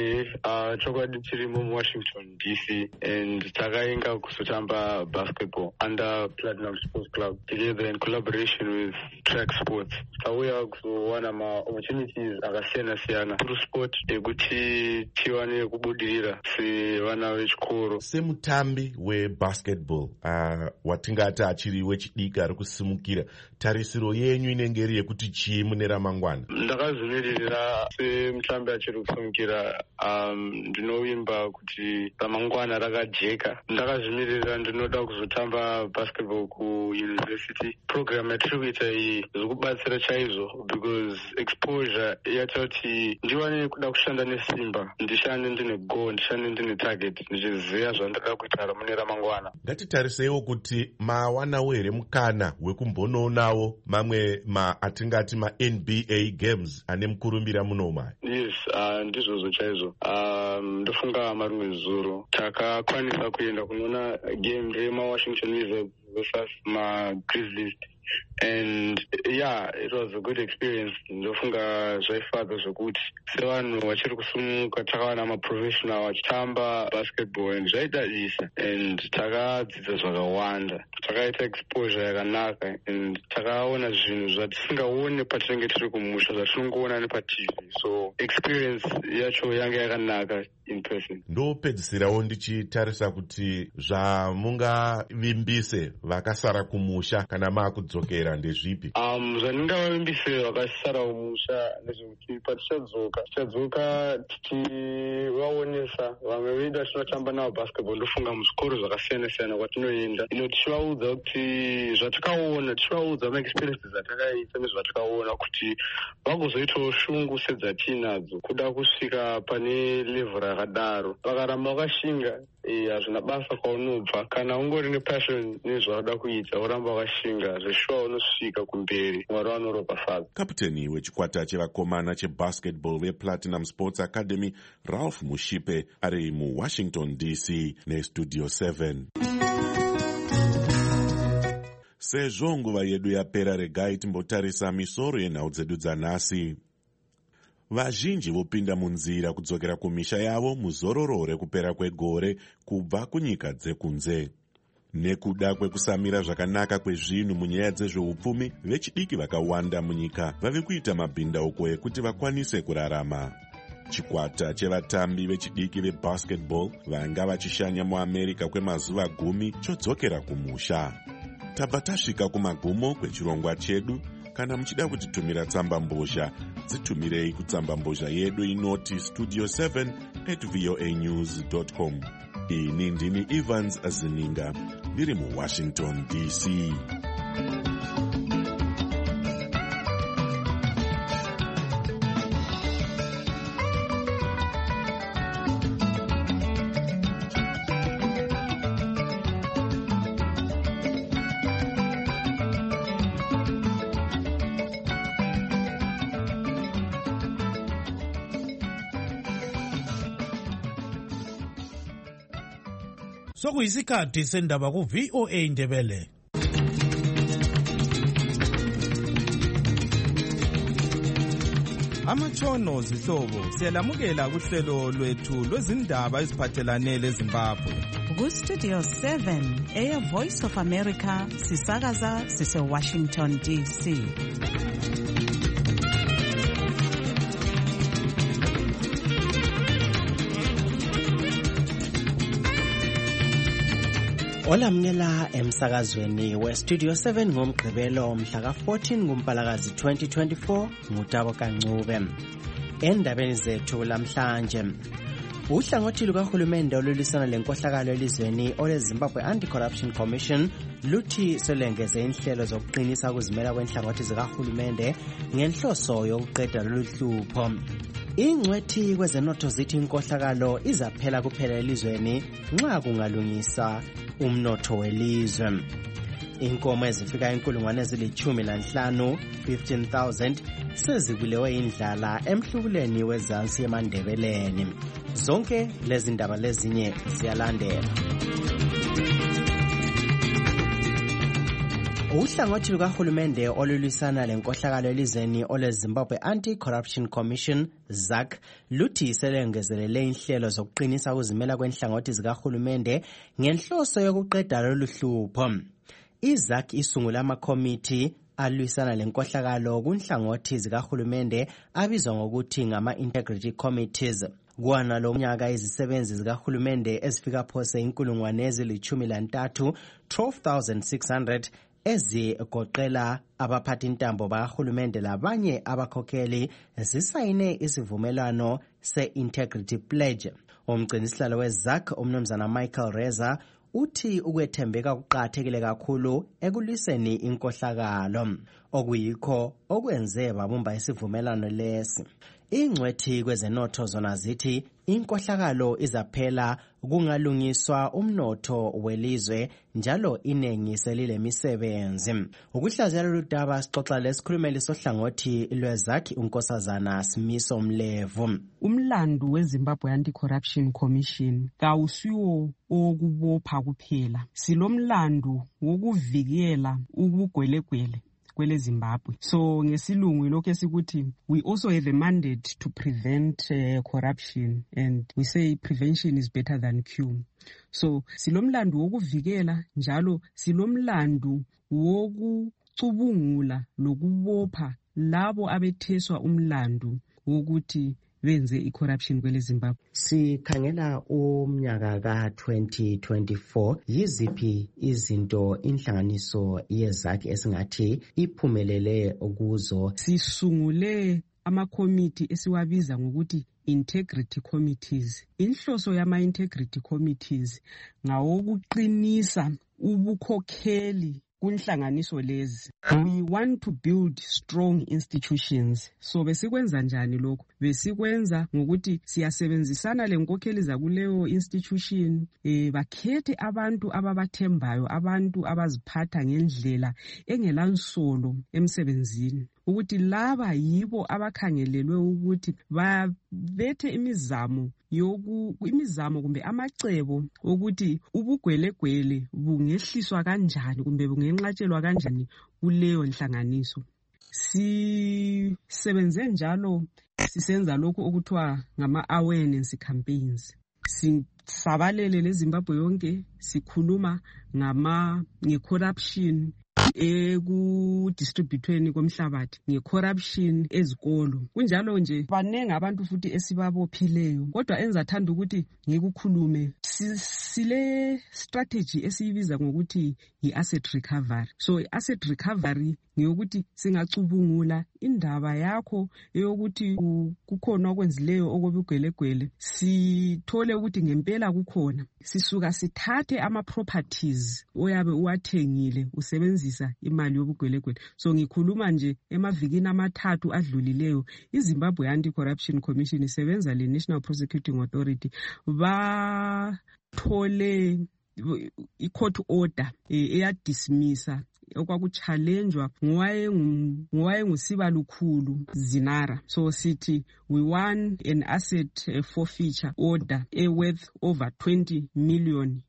Chokwadi chirimo muWashington DC, and takainga kuzotamba basketball under Platinum Sports Club together in collaboration with Track Sports. Tauya kuzowana ma-opportunities akasiyana-siyana through sport ekuti tiwane kubudirira sevana vechikoro. Semutambi webasketball watingati achiri wechidiki ari kusimukira, tarisiro yenyu inenge iri yekuti chii mune ramangwana? Ndakazvimirira semutambi achiri kusimukira ndinovimba kuti ramangwana rakajeka. Ndakazvimirira ndinoda kuzotamba basketball kuuniversity. Program yatiri kuita iyi zviri kubatsira chaizvo because exposure yaita kuti ndiwane kuda kushanda nesimba, ndishande ndine goal, ndishande ndine target, ndichiziva zvandinoda kuita mune ramangwana. Ngatitariseiwo kuti mawanawo here mukana wekumbonoonawo mamwe atingati ma-NBA games ane mukurumbira munoma? Yes, ndizvozvo chaizvo. Ndofunga marimwe zuro takakwanisa kuenda kunoona game remaWashington Wizards versus maGrizzlies, and yeah, it was a good experience. Ndofunga zvaifadza zvokuti sevanhu vachiri kusumuka takawana maprofessional vachitamba basketball, and zvaidadisa, and takadzidza zvakawanda, takaita exposure yakanaka, and takaona zvinhu zvatisingaone patinenge tiri kumusha zvatinongoona nepaTV, so experience yacho yanga yakanaka in person. Ndopedzisirawo ndichitarisa kuti zvamungavimbise vakasara kumusha kana maakudzokera ndezvipi? Zvandingavavimbise vakasara kumusha ndezvekuti patichadzoka tichivaonesa vamwe vedu vatinotamba navo basketball. Ndofunga muzvikoro zvakasiyana-siyana kwatinoenda tichivaudza kuti zvatakaona, tichivaudza maexperiences atakaita nezvatakaona kuti vagozoitawo shungu sedzatinadzo kuda kusvika pane level rakadaro. Vakaramba vakashinga, hazvina basa kwaunobva, kana ungori nepassion nezvaunoda kuita uramba wakashinga, zveshuwa unosvika kumberi. Mwari vanoropafadza. Kapiteni wechikwata chevakomana chebasketball vePlatinum Sports Academy, Ralph Mushipe, ari muWashington DC neStudio 7. sezvo nguva yedu yapera regai timbotarisa misoro yenhau dzedu dzanhasi. Vazhinji vopinda munzira kudzokera kumisha yavo muzororo rekupera kwegore kubva kunyika dzekunze. Nekuda kwekusamira zvakanaka kwezvinhu munyaya dzezveupfumi, vechidiki vakawanda munyika vave kuita mabhindauko ekuti vakwanise kurarama. Chikwata chevatambi vechidiki vebasketball vanga vachishanya muAmerica kwemazuva 10 chodzokera kumusha. Tabva tasvika kumagumo kwechirongwa chedu. Kana muchida kutitumira tsamba mbozha, dzitumirei kutsamba mbozha yedu inoti studio7@voanews.com. Ini ndini Evans Azininga, ndiri muWashington DC. Sokuyisikhathi sendaba ku-VOA Ndebele. Amatshono zihlobo siyalamukela kuhlelo lwethu lwezindaba eziphathelane leZimbabwe. Ku-Studio 7 Air Voice of America sisakaza sise-Washington DC. Olamukela emsakazweni we-Studio 7 ngomgqibelo mhla ka-14 kuMpalakazi 2024 ngutabo kancube. Endabeni zethu lamhlanje, uhlangothi lukahulumende olulwisana lenkohlakalo elizweni oleZimbabwe Anti-Corruption Commission luthi selengeze inhlelo zokuqinisa ukuzimela kwenhlangothi zikahulumende ngenhloso yokuqeda lolu hlupho. Ingcwethi kwezenotho zithi inkohlakalo izaphela kuphela elizweni nxa kungalungisa umnotho welizwe. Inkomo ezifika 15,000 sezibulewe indlala emhlubuleni wezansi eMandebeleni. Zonke lezi ndaba lezinye ziyalandela. Uhlangothi lukahulumende olulwisana lenkohlakalo elizweni oleZimbabwe Anti-Corruption Commission ZAC luthi selengezelele inhlelo zokuqinisa ukuzimela kwenhlangothi zikahulumende ngenhloso yokuqeda lolu hlupho. IZAC isungula amakomiti alwisana lenkohlakalo kunhlangothi zikahulumende abizwa ngokuthi ngama-Integrity Committees. Kwana lo mnyaka izisebenzi zikahulumende ezifika phose 12,600 ezigoqela abaphathi intambo bakahulumende labanye abakhokheli zisayine isivumelwano se-Integrity Pledge. Umgcinisihlalo weZAC umnumzana Michael Reza uthi ukwethembeka kuqakathekile kakhulu ekulwiseni inkohlakalo, okuyikho okwenze babumba isivumelwano lesi. Ingcwethi kwezenotho zona zithi inkohlakalo izaphela kungalungiswa umnotho welizwe njalo inengi selile misebenzi. Ukuhlaziya lolu daba sixoxa lesikhulumeli sohlangothi lweZAC uNkosazana Simiso Mlevu. Umlando weZimbabwe Anti-Corruption Commission kawusiwo okubopha kuphela, silomlando wokuvikela ubugwelegwele kwele Zimbabwe. So ngesilungu lokho esikuthi we also have a mandate to prevent corruption, and we say prevention is better than cure. So silomlando wokuvikela njalo silomlando wokucubungula lokubopha labo abetheswa umlando wokuthi benze i-corruption kwele Zimbabwe. Sikhangela umnyaka ka-2024, yiziphi izinto inhlanganiso yeZAC esingathi iphumelele kuzo? Sisungule amakomiti esiwabiza ngokuthi integrity committees. Inhloso yama-integrity committees ngawokuqinisa ubukhokheli kunhlanganiso lezi. We want to build strong institutions. So besikwenza njani lokho? Besikwenza ngokuthi siyasebenzisana lenkokheli zakuleyo institution, bakhethe abantu ababathembayo, abantu abaziphatha ngendlela engelansolo emsebenzini, ukuthi laba yibo abakhangelelwe ukuthi babethe imizamo kumbe amacebo ukuthi ubugwelegwele bungehliswa kanjani kumbe bungenqatshelwa kanjani kuleyo nhlanganiso. Sisebenze njalo sisenza lokhu okuthiwa ngama-awareness campaigns. Sisabalele leZimbabwe yonke sikhuluma nge-corruption ekudistributweni komhlabathi, nge-corruption ezikolo. Kunjalo nje banenge abantu futhi esibabophileyo, kodwa enzathanda ukuthi ngikukhulume. Sile strategy esiyibiza ngokuthi yi-asset recovery. So i-asset recovery ngiyokuthi singacubungula indaba yakho eyokuthi kukhona okwenzileyo okobugwelegwele, sithole ukuthi ngempela kukhona, sisuka sithathe ama-properties oyabe uwathengile usebenzisa imali yobugwelegwele. So ngikhuluma nje emavikini amathathu adlulileyo iZimbabwe Anti-Corruption Commission isebenza le-National Prosecuting Authority bathole i-court order eyadismissa okwakuchallenjwa ngowayenguSibalukhulu Zinara. So sithi we won an asset forfeiture order worth over $20 million.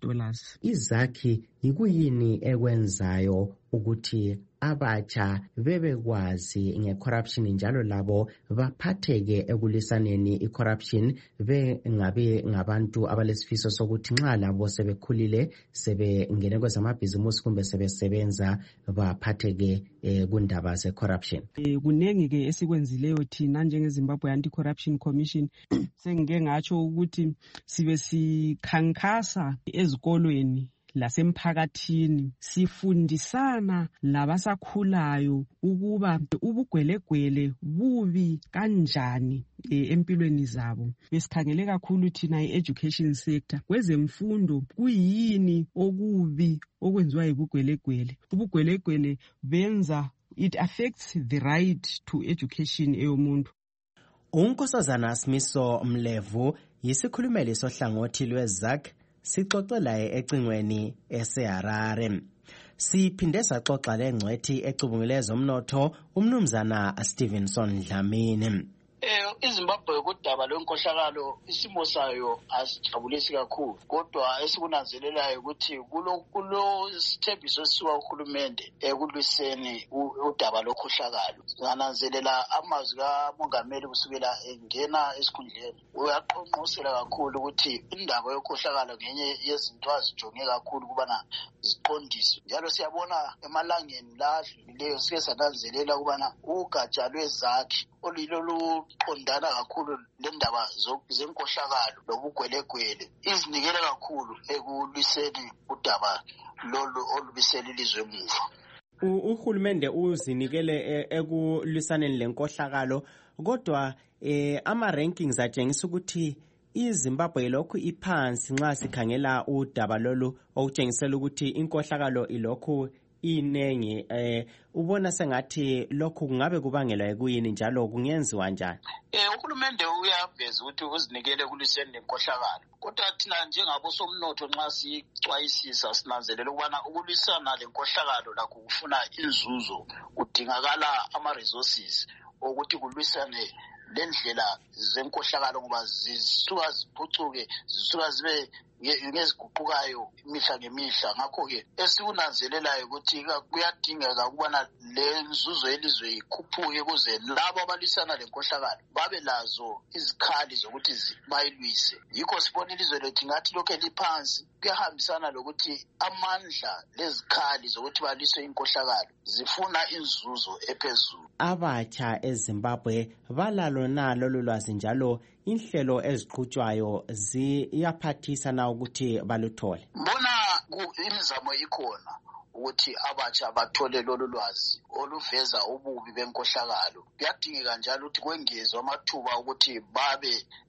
Izakhi yikuyini ekwenzayo ukuthi abatsha bebekwazi nge-corruption njalo labo baphatheke ekulisaneni i-corruption bengabe ngabantu abalesifiso sokuthi nxa labo sebekhulile sebengene kwezamabhizimusi kumbe sebesebenza baphatheke kundaba ze-corruption. Kunengi-ke esikwenzileyo thina njengeZimbabwe Anti-Corruption Commission. Sengike ngatsho ukuthi sibe sikhankasa ezikolweni lasemphakathini sifundisana labasakhulayo ukuba ubugwelegwele bubi kanjani empilweni zabo. Besikhangele kakhulu thina i-education sector, kwezemfundo kuyini okubi okwenziwa yibugwelegwele. Ubugwelegwele benza, it affects the right to education eyomuntu. uNkosazana Simiso Mlevu yisikhulumeli sohlangothi lweZAC sixoxelayo ecingweni eseHarare. Siphinde saxoxa lengcwethi ecubungule zomnotho umnumzana Stevenson Dlamini. iZimbabwe kudaba lwenkohlakalo isimo sayo asijabulisi kakhulu, kodwa esikunanzelelayo ukuthi kulo sithembiso esisuka kuhulumende ekulwiseni udaba lokhohlakalo. Ngananzelela amazwi kamongameli kusukela engena esikhundleni uyaqonqosela kakhulu ukuthi indaba yokhohlakalo ngenye yezinto azijonge kakhulu kubana ziqondiswe. Njalo siyabona emalangeni ladlulileyo sike sananzelela ukubana ugatsha lwezakhi olilo luqondana kakhulu lendaba zenkohlakalo lobugwelegwele izinikele kakhulu ekulwiseni udaba lolu olubisela ilizwe emuva. Uhulumende uzinikele ekulwisaneni lenkohlakalo, kodwa ama-rankings atshengisa ukuthi iZimbabwe lokhu iphansi nxa sikhangela udaba lolu okutshengisela ukuthi inkohlakalo ilokhu inengi. Ubona sengathi lokhu kungabe kubangelwa yikuyini njalo kungenziwa njani? Uhulumende uyaveza ukuthi uzinikele kuliseni lenkohlakalo, kodwa thina njengabosomnotho nxa sicwayisisa sinanzelela ukubana ukulwisana lenkohlakalo lakho kufuna inzuzo, kudingakala ama-resources ukuthi kulwisane lendlela zenkohlakalo ngoba zisuka ziphucuke, zisuka zibe ngeziguqukayo imihla ngemihla. Ngakho-ke esikunanzelelayo ukuthi kuyadingeka ukubana le nzuzo yelizwe ikhuphuke ukuze labo abalwisana lenkohlakalo babe lazo izikhali zokuthi bayilwise. Yikho sibona ilizwe lethu ngathi lokhu eliphansi kuyahambisana lokuthi amandla lezikhali zokuthi balwise inkohlakalo zifuna inzuzo ephezulu. Abatsha eZimbabwe balalo nalo lolwazi njalo inhlelo eziqhutshwayo ziyaphathisa na ukuthi baluthole? Mbona imizamo ikhona ukuthi abatsha bathole lolu lwazi oluveza ububi benkohlakalo. Kuyadingeka njalo ukuthi kwengezwe amathuba ukuthi babe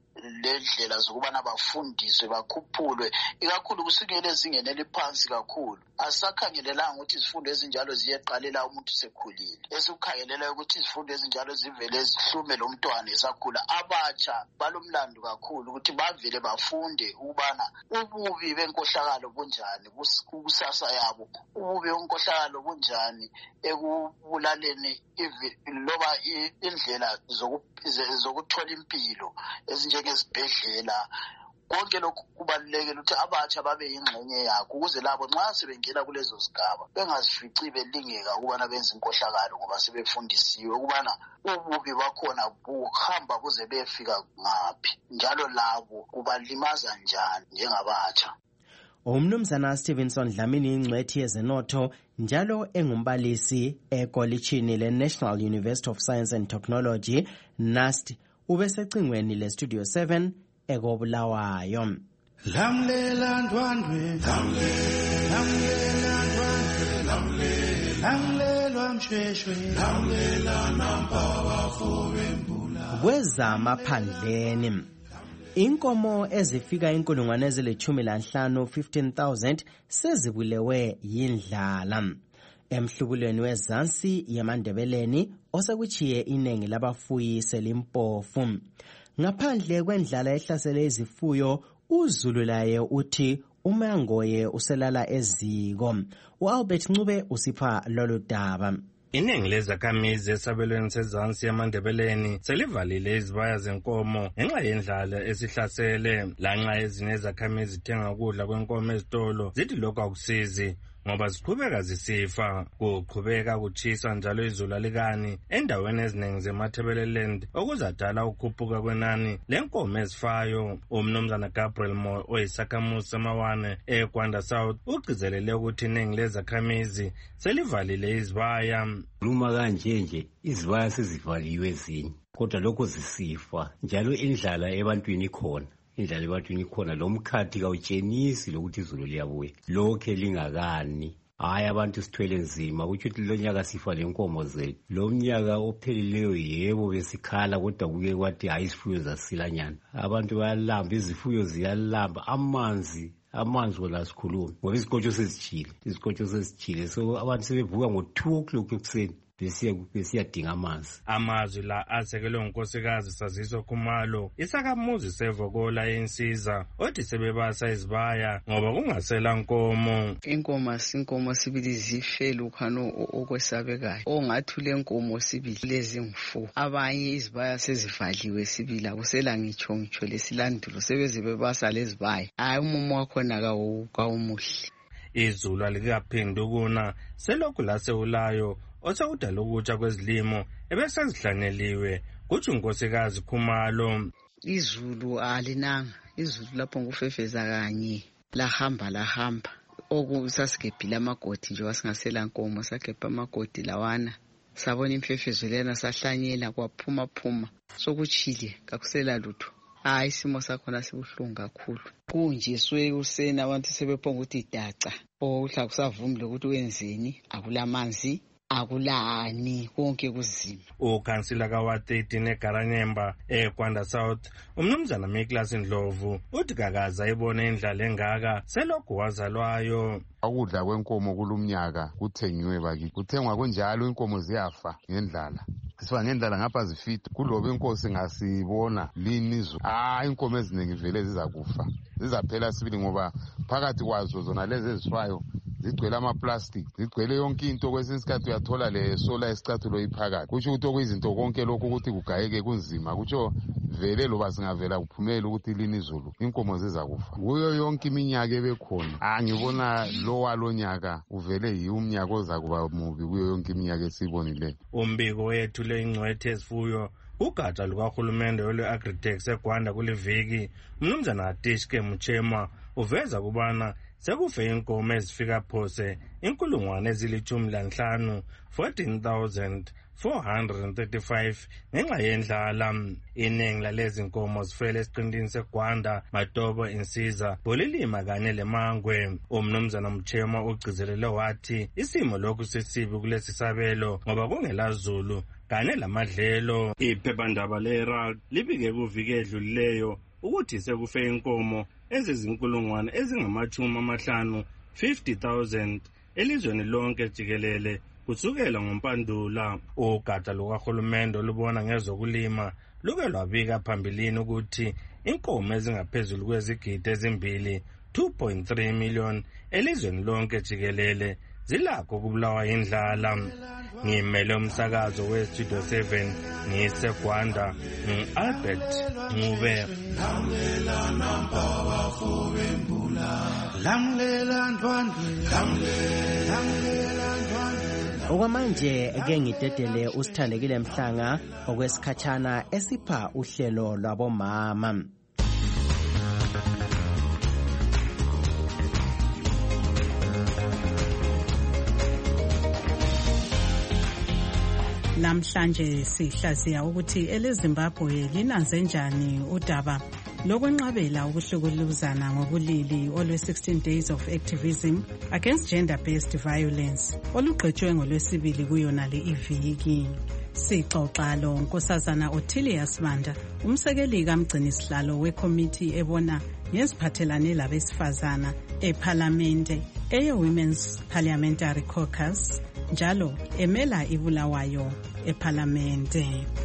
lendlela zokubana bafundiswe bakhuphulwe ikakhulu kusukela ezingeni eliphansi kakhulu. Asakhangelelanga ukuthi izifundo ezinjalo ziyeqalela umuntu sekhulile. Esikukhangelela ukuthi izifundo ezinjalo zivele zihlume lo mntwana esakhula. Abatsha balomlando kakhulu ukuthi bavele bafunde ukubana ububi benkohlakalo bunjani kusasa yabo, ububi benkohlakalo bunjani ekubulaleni loba indlela zokuthola impilo ezinjengezibhedlela. Konke lokhu kubalulekile ukuthi abatsha babe yingxenye yakho ukuze labo nxa sebengena kulezo zigaba bengazifici belingeka ukubana benze inkohlakalo ngoba sebefundisiwe ukubana ububi bakhona buhamba kuze befika ngaphi njalo labo kubalimaza njani njengabatsha. Umnumzana Stevenson Dlamini ingcwethi yezenotho njalo engumbalisi ekolitshini le-National University of Science and Technology NUST ubesecingweni le-Studio 7 ekobulawayo. Lamlela ndwandwe lamlelwa mshweshwe lamlela nampa bafove mbula. Kwezamaphandleni inkomo ezifika 15,000 sezibulewe yindlala. Emhlubulweni wezansi yemandebeleni osekuchiye iningi labafuyi selimpofu. Ngaphandle kwendlala ehlasele izifuyo, uZulu laye uthi umangoye uselala eziko. U-Albert Ncube usipha lolu daba. Iningi lezakhamizi esabelweni sezansi yamandebeleni selivalile izibaya zenkomo ngenxa yendlala esihlasele. Lanxa ezinye izakhamizi zithenga ukudla kwenkomo ezitolo zithi lokho akusizi ngoba ziqhubeka zisifa. Kuqhubeka kutshisa njalo izulu alikani endaweni eziningi zeMatabeleland okuzadala ukukhuphuka kwenani lenkomo ezifayo. Umnumzana Gabriel Moyo oyisakhamuzi samawane eGwanda South ugcizelele ukuthi iningi lezakhamizi selivalile izibaya. Luma kanje izibaya sezivaliwe ezinye kodwa lokho zisifa njalo indlala ebantwini ikhona. Indlala ebantwini ikhona, lo mkhathi kawutshenisi lokuthi izulu liyabuya lokhe lingakani. Hayi abantu sithwele nzima kuthi lo nyaka sifa lenkomo zethu. Lo mnyaka ophelileyo yebo besikhala kodwa kuke kwathi hayi isifuyo zasilanyana. Abantu bayalamba, izifuyo ziyalamba, amanzi wona sikhuluma ngoba izikotsho sezijile so abantu sebevuka ngo-2 o'clock ekuseni besiyadinga amanzi. Amazwi la asekelwe ngunkosikazi Saziso Khumalo, isakhamuzi seVokola eNsiza, othi sebebasa izibaya ngoba kungasela nkomo. Inkomo sibili zifele ukhano okwesabekayo ongathule inkomo sibili lezimfu. Abanye izibaya sezivaliwe sibili akusela ngitsho lesilandulo sebeze bebasa lezibaya. Hayi umumo wakhona kawumuhle. Izulu alikaphendukuna selokhu lasewulayo osakudala ukutsha kwezilimo ebesezihlanyeliwe, kuthi unkosikazi Khumalo. Izulu alinanga, izulu lapho ngufefeza kanye lahamba okusasigebhile amagodi nje wasingasela nkomo sagebha amagodi lawana sabona imfefezo lena sahlanyela kwaphuma sokuchile kakusela lutho. Hayi isimo sakhona sibuhlungu kakhulu. Kunjiswe usena abantu sebephonga ukuthi idaca ohla kusavumile ukuthi wenzeni, akulamanzi akulani konke kuzima. Ukhansila kaWa13 eGaranyemba eGwanda South umnumzana Miklas Ndlovu uthi kakaza ibone indlala engaka selokhu wazalwayo. Ukudla kwenkomo kulumnyaka kuthengiwe bakithi, kuthengwa kunjalo inkomo ziyafa ngendlala. Sifa ngendlala ngapha zifita kuloba inkosi ngasibona lini izulu. Inkomo eziningi vele zizakufa, zizaphela sibili ngoba phakathi kwazo zona lezi ezifayo zigcwele amaplastic, zigcwele yonke into. Kwesinye isikhathi uyathola le sola esicathulo iphakathi, kutsho ukuthi okuyizinto konke lokhu ukuthi kugayeke kunzima, kutsho vele loba singavela kuphumele ukuthi lini izulu inkomo zizakufa kuyo yonke iminyaka ebekhona. Ngibona lo walonyaka uvele umnyaka ozakuba mubi kuyo yonke iminyaka esibonileyo. Umbiko wethu leingcwethe ezifuyo ugatsha lukahulumende olwe-Agritech eGwanda kule viki umnumzana Atishke Mchema uveza kubana sekufe inkomo ezifika phose 15,000 14,435 ngenxa yendlala. Iningi lalezi nkomo zifele esiqintini seGwanda, Matobo, Insiza, Bolilima kanye leMangwe. Umnumzana Mchema ugcizelele wathi isimo lokhu sesibi kulesi sabelo ngoba kungela zulu kanye lamadlelo. Iphephandaba leHerald libike kuviki edlulileyo ukuthi sekufe inkomo ezizinkulungwane ezingama-50,000 50,000 elizweni lonke jikelele kusukela ngoMpandula. Ugada lukahulumende olubona ngezokulima luke lwabika phambilini ukuthi inkomo ezingaphezulu kwezigidi ezimbili 2.3 million elizweni lonke jikelele zilakho ukubulawa yindlala. Ngimele umsakazo weStudio 7 ngiseGwanda ngu-Albert Ncube. Okwamanje ke ngidedele usithandekile Mhlanga okwesikhatshana esipha uhlelo lwabomama. Namhlanje sihlaziya ukuthi eleZimbabwe linanze njani udaba lokwenqabela ukuhlukuluzana ngobulili olwe-16 Days of Activism Against Gender-Based Violence olugqetshwe ngolwesibili kuyona le iviki. Sixoxa lo Nkosazana Ottilia Sibanda, umsekeli kamgcinisihlalo wekomiti ebona ngeziphathelane labesifazana eParlamente eye-Women's Parliamentary Caucus, njalo emela iBulawayo eParlamente.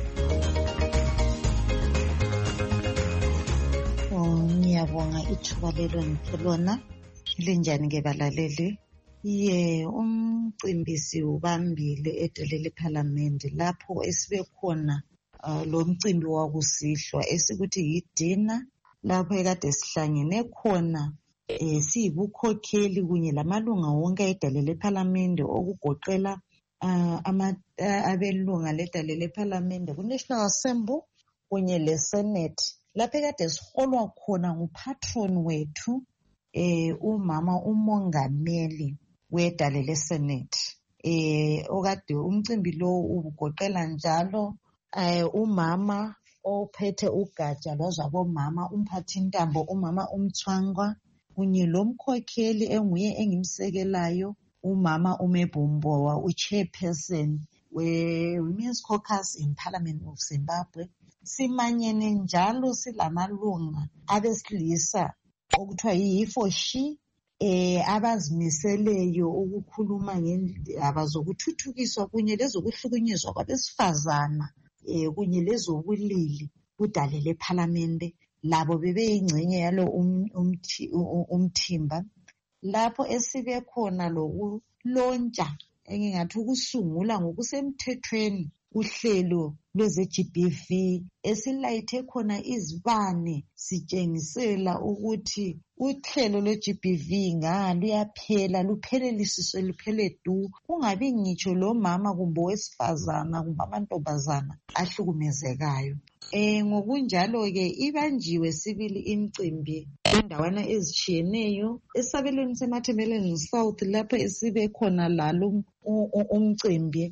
Ngiyabonga ithuba lelo ngitholona. Linjani ke balaleli? Umcimbi siwubambile edelele eParlamente lapho esibe khona lo mcimbi wakusihlwa esikuthi yidina lapho ekade sihlangene khona siyibukhokheli kunye lamalunga wonke edelele eParlamente okugoqela abelunga ledalele eParlamente kuNational Assembly kunye leSenate lapho ekade siholwa khona ngupatron wethu umama umongameli wedalele leSenate. Okade umcimbi lo ubugoqela njalo umama ophethe ugatsha lwezabomama umphathintambo umama uMthwangwa kunye lomkhokheli enguye engimsekelayo umama uMebhombowa uchairperson we-Women's Caucus in Parliament of Zimbabwe. Simanyene njalo silamalunga abesilisa okuthiwa yi-He4She abazimiseleyo ukukhuluma ngendaba zokuthuthukiswa kunye lezokuhlukunyezwa kwabesifazana kunye lezobulili kudalele eParlamente. Labo bebeyingcenye yalo umthimba lapho esibe khona lokulontsha engingathi ukusungula ngokusemthethweni uhlelo lweze-GBV esilayithe khona izibane sitshengisela ukuthi uhlelo lwe-GBV luyaphela luphelelisiswe luphele du kungabi ngitsho lomama kumbe owesifazana kumbe amantombazana ahlukumezekayo. Ngokunjalo-ke ibanjiwe sibili imicimbi endawana ezitshiyeneyo esabelweni seMatabeleland South lapho esibe khona lalo umcimbi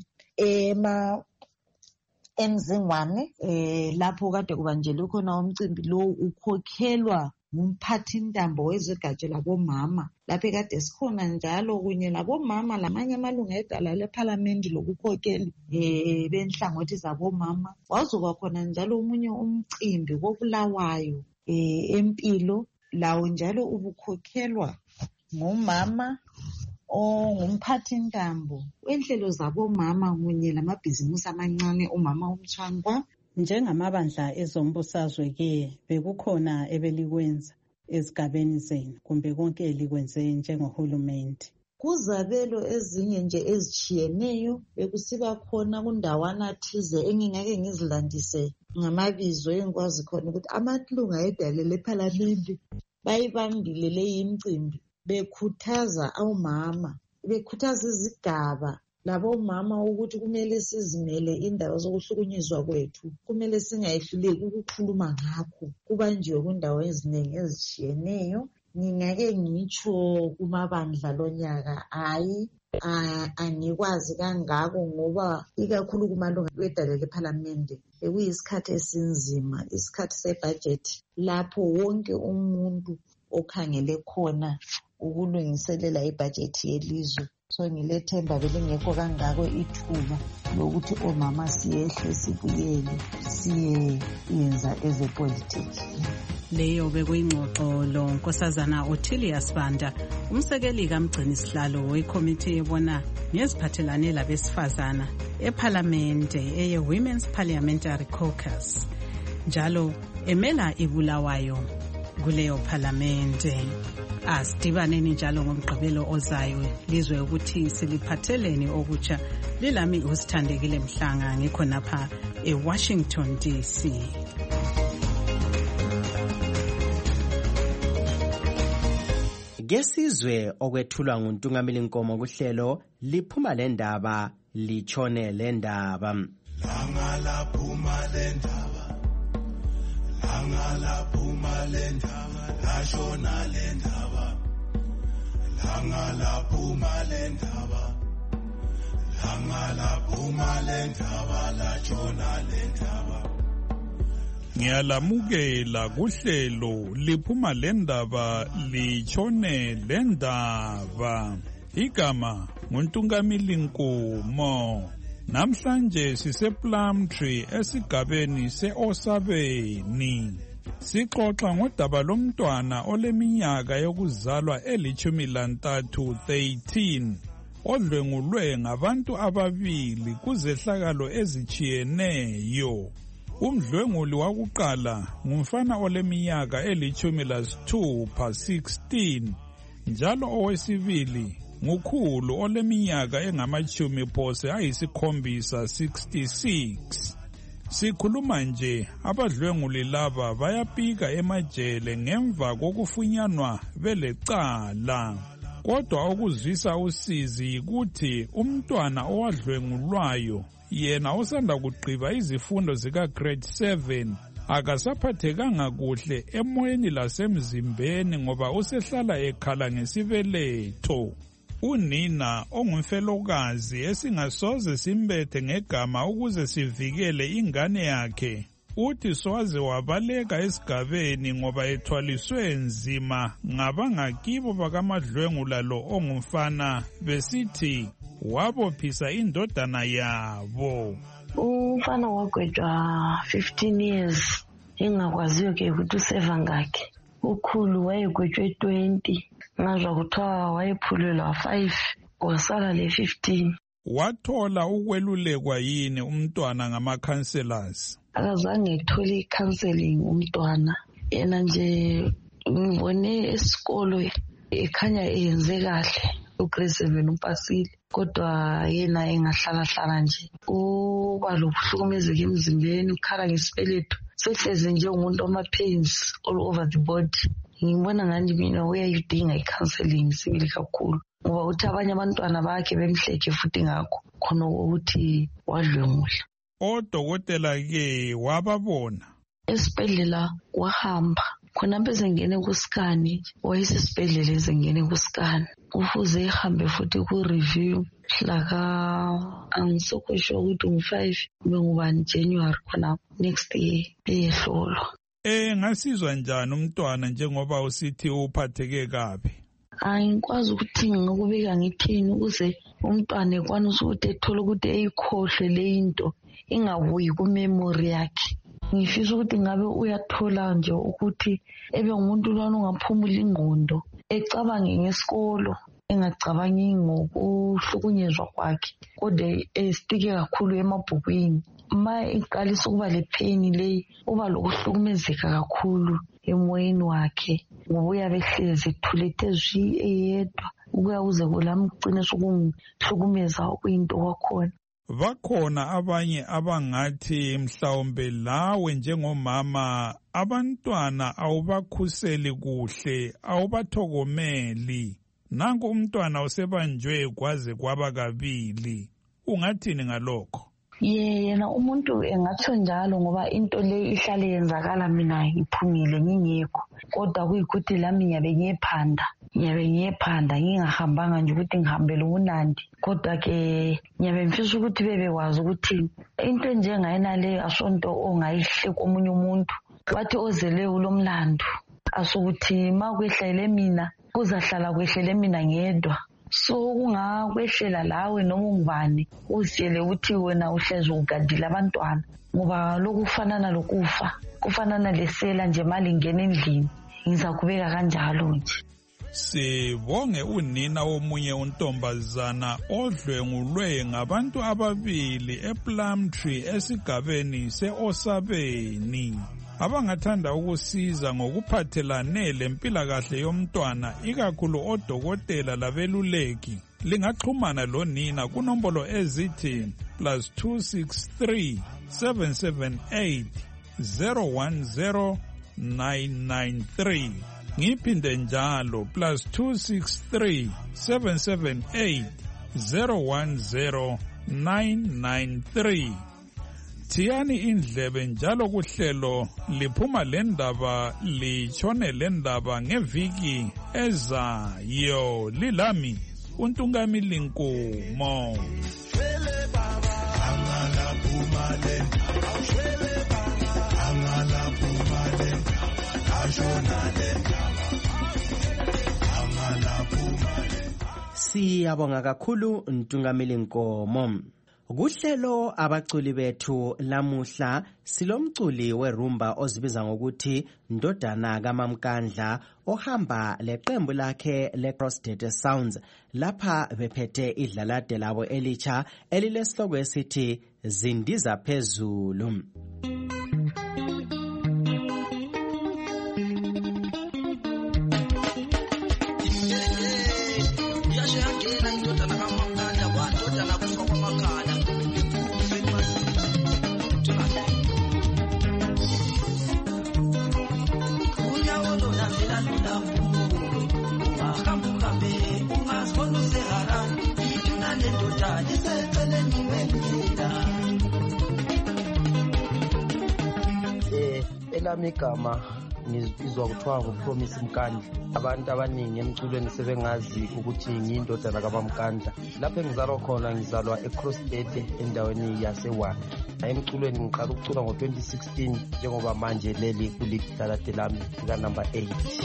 eMzingwane lapho kade kubanjelwe khona umcimbi lo ukhokhelwa ngumphathintambo wezogatsha labomama lapho kade sikhona njalo kunye labomama lamanye amalunga edala leParlamente lokukhokheli benhlangothi zabomama. Wazoba khona njalo omunye umcimbi koBulawayo empilo lawo njalo ubukhokhelwa ngumama ongumphathintambo wenhlelo zabomama kunye lamabhizimusi amancane umama uMthwangwa. Njengamabandla ezombusazwe-ke bekukhona ebelikwenza ezigabeni zenu kumbe konke elikwenze njengohulumende? Kuzabelo ezinye nje ezitshiyeneyo bekusiba khona kundawana thize engingake ngizilandise ngamabizo engikwazi khona ukuthi amalunga edalele eParlamente bayibambile leyi imicimbi bekhuthaza omama bekhuthaza izigaba labomama ukuthi kumele sizimele indaba zokuhlukunyezwa kwethu, kumele singayehluleki ukukhuluma ngakho. Kubanjiwe kundawo eziningi ezitshiyeneyo. Ngingake ngitsho kumabandla lonyaka angikwazi kangako ngoba ikakhulu kumalunga edalele eParlamente bekuyisikhathi esinzima, isikhathi sebudget lapho wonke umuntu okhangele khona ukulungiselela ibudget yelizwe so ngilethemba belingekho kangako ithuba lokuthi omama siyehle sibuyele siye yenza ezepolitiki. Leyo bekuyingxoxo lo Nkosazana Ottilius Banda, umsekeli kaMgcini Sihlalo wekomiti ebona ngeziphathelane labesifazana eParliament eye Women's Parliamentary Caucus, njalo emela iBulawayo kuleyo Parliament. Asidibaneni njalo ngomgqibelo ozayo lizwe ukuthi siliphatheleni okutsha. Lilami uSithandekile Mhlanga ngikho napha eWashington DC. Ngesizwe okwethulwa nguNtungameli Nkomo kuhlelo liphuma lendaba litshone lendaba. Langa laphuma lendaba, langa laphuma lendaba, lashona lendaba, langa laphuma lendaba, langa laphuma lendaba, lashona lendaba. Ngiyalamukela kuhlelo liphuma lendaba litshone lendaba. Igama nguNtungameli Nkomo. Namhlanje sisePlumtree esigabeni seOsabeni. Sixoxa ngodaba lomntwana oleminyaka yokuzalwa eli-13 13 odlwengulwe ngabantu ababili kuzehlakalo ezichiyeneyo. Umdlwenguli wakuqala ngumfana oleminyaka eli-16 16 njalo owesibili ngukhulu oleminyaka engama-70 66. Sikhuluma nje abadlwenguli laba bayapika emajele ngemva kokufunyanwa belecala. Kodwa okuzwisa usizi yikuthi umntwana owadlwengulwayo yena usanda kugqiba izifundo zika-grade 7 akasaphathekanga kuhle emoyeni lasemzimbeni ngoba usehlala ekhala ngesibeletho. Unina ongumfelokazi esingasoze simbethe ngegama ukuze sivikele ingane yakhe uthi swaze wabaleka esigabeni ngoba ethwaliswe nzima ngabangakibo bakamadlwengula lo ongumfana besithi wabophisa indodana yabo. Umfana wagwetshwa 15 years engakwaziyo ke ukuthi useva ngakhe. Ukhulu wayegwetshwe 20, ngazwa kuthiwa wayephulelwa 5 kwasala le 15. Wathola ukwelulekwa yini umntwana ngama-counselors? Akazange ethole i-counseling umntwana, yena nje ngibone esikolo ekhanya eyenze kahle, ugrade 7 upasile, kodwa yena engahlala nje uba lokuhlukumezeka emzimbeni, ukhala ngesibeletho, sehleze nje umuntu oma-pains all over the body. Ngibona ngani mina uyayidinga i-counseling sibili kakhulu, ngoba uthi abanye abantwana bakhe bemhleke futhi ngakho khona ukuthi wadlwengula. Odokotela-ke wababona? Esibhedlela wahamba, khona bezengene kusikani, wayesesibhedlela ezengene kusikani. Kufuze ehambe futhi ku-review angisokho ukuthi ngu-5 ngubani January khona next year eyehlolwa. Ngasizwa njani umntwana njengoba usithi uphatheke kabi? Angikwazi ukuthi ngikubeka ngithini ukuze umntwana ekwanise ukuthi ethole ukuthi eyikhohlwe le into ingabuyi kumemory yakhe. Ngifisa ukuthi ngabe uyathola nje ukuthi ebe ngumuntu lwana ungaphumula ingqondo, ecabange ngesikolo, engacabangi ngokuhlukunyezwa kwakhe, kodwa esitike kakhulu emabhukwini. Ma iqalisa ukuba le pain leyi, uba lokuhlukumezeka kakhulu emoyeni wakhe, ngoba uyabe ehlezi ethulethe zwi eyedwa, ukuyakuze kulamgcine sokungihlukumeza okuyinto kwakhona. Bakhona abanye abangathi mhlawumbe lawe njengomama abantwana awubakhuseli kuhle, awubathokomeli. Nanku umntwana usebanjwe kwaze kwaba kabili. Ungathini ngalokho? Yena umuntu engatsho njalo ngoba into le ihlale yenzakala mina ngiphumile ngingekho, kodwa kuyikuthi lami ngiyabe ngiyephanda ngingahambanga nje ukuthi ngihambele uNandi, kodwa ke ngiyabe ngifisa ukuthi bebekwazi ukuthi into njengayena le asonto ongayihle komunye umuntu, bathi ozele ulomlando, asukuthi ma kwehlele mina kuzahlala kwehlele mina ngedwa. so kungakwehlela lawe noma ungubani uzitshele ukuthi wena uhlezi ugadile abantwana, ngoba lokhu kufanana lokufa, kufanana lesela nje mali ingena endlini, ngiza kubeka kanjalo nje. Sibonge unina womunye untombazana odlwengulwe ngabantu ababili ePlumtree esigabeni se-Osabeni abangathanda ukusiza ngokuphathelane lempilakahle yomntwana, ikakhulu odokotela labeluleki. Lingaxhumana lonina kunombolo ezithi +263 778 010 993. Ngiphinde njalo +263 778 010 993. Thiyani indlebe njalo kuhlelo liphuma lendaba litshone lendaba ngeviki ezayo. Lilami uNtungamili Nkomo. Siyabonga kakhulu Ntungamili Nkomo. Kuhlelo abaculi bethu lamuhla silomculi werumba ozibiza ngokuthi Ndodana kaMamkandla ohamba leqembu lakhe leCrossdate Sounds. Lapha bephethe idlalade labo elitsha elilesihloko esithi Zindiza Phezulu. Elami igama ngizizwa kuthiwa nguPromise Mkandla. Abantu abaningi emculweni sebengazi ukuthi ngiyindodana kaMamkandla. Lapho engizalwa khona ngizalwa eCrossdate endaweni yaseWana. Emculweni ngiqala ukucula ngo-2016 njengoba manje leli kulidlalade lami lika number 8.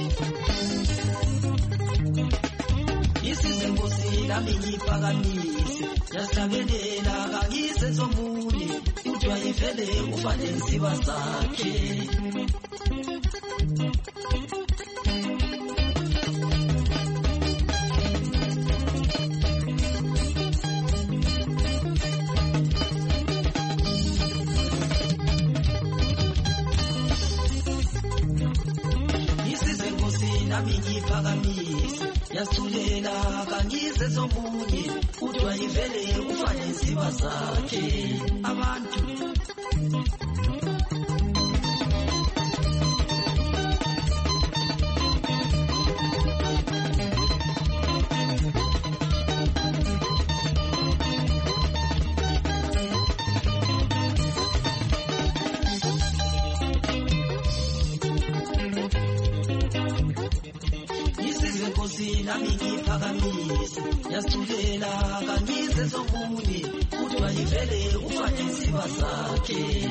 Isize Nkosi lami ngiphakamise, yasabelela kangise zomunye, uthi wayivele ufane insiba zakhe. Isize Nkosi lami ngiphakamise, yasulela kangise zomunye, uthi wayivele ufane insiba zakhe. Abantu nami ngiphakamise, yasulela kangise zomunye, uthi wayivele ufane insiba zakhe.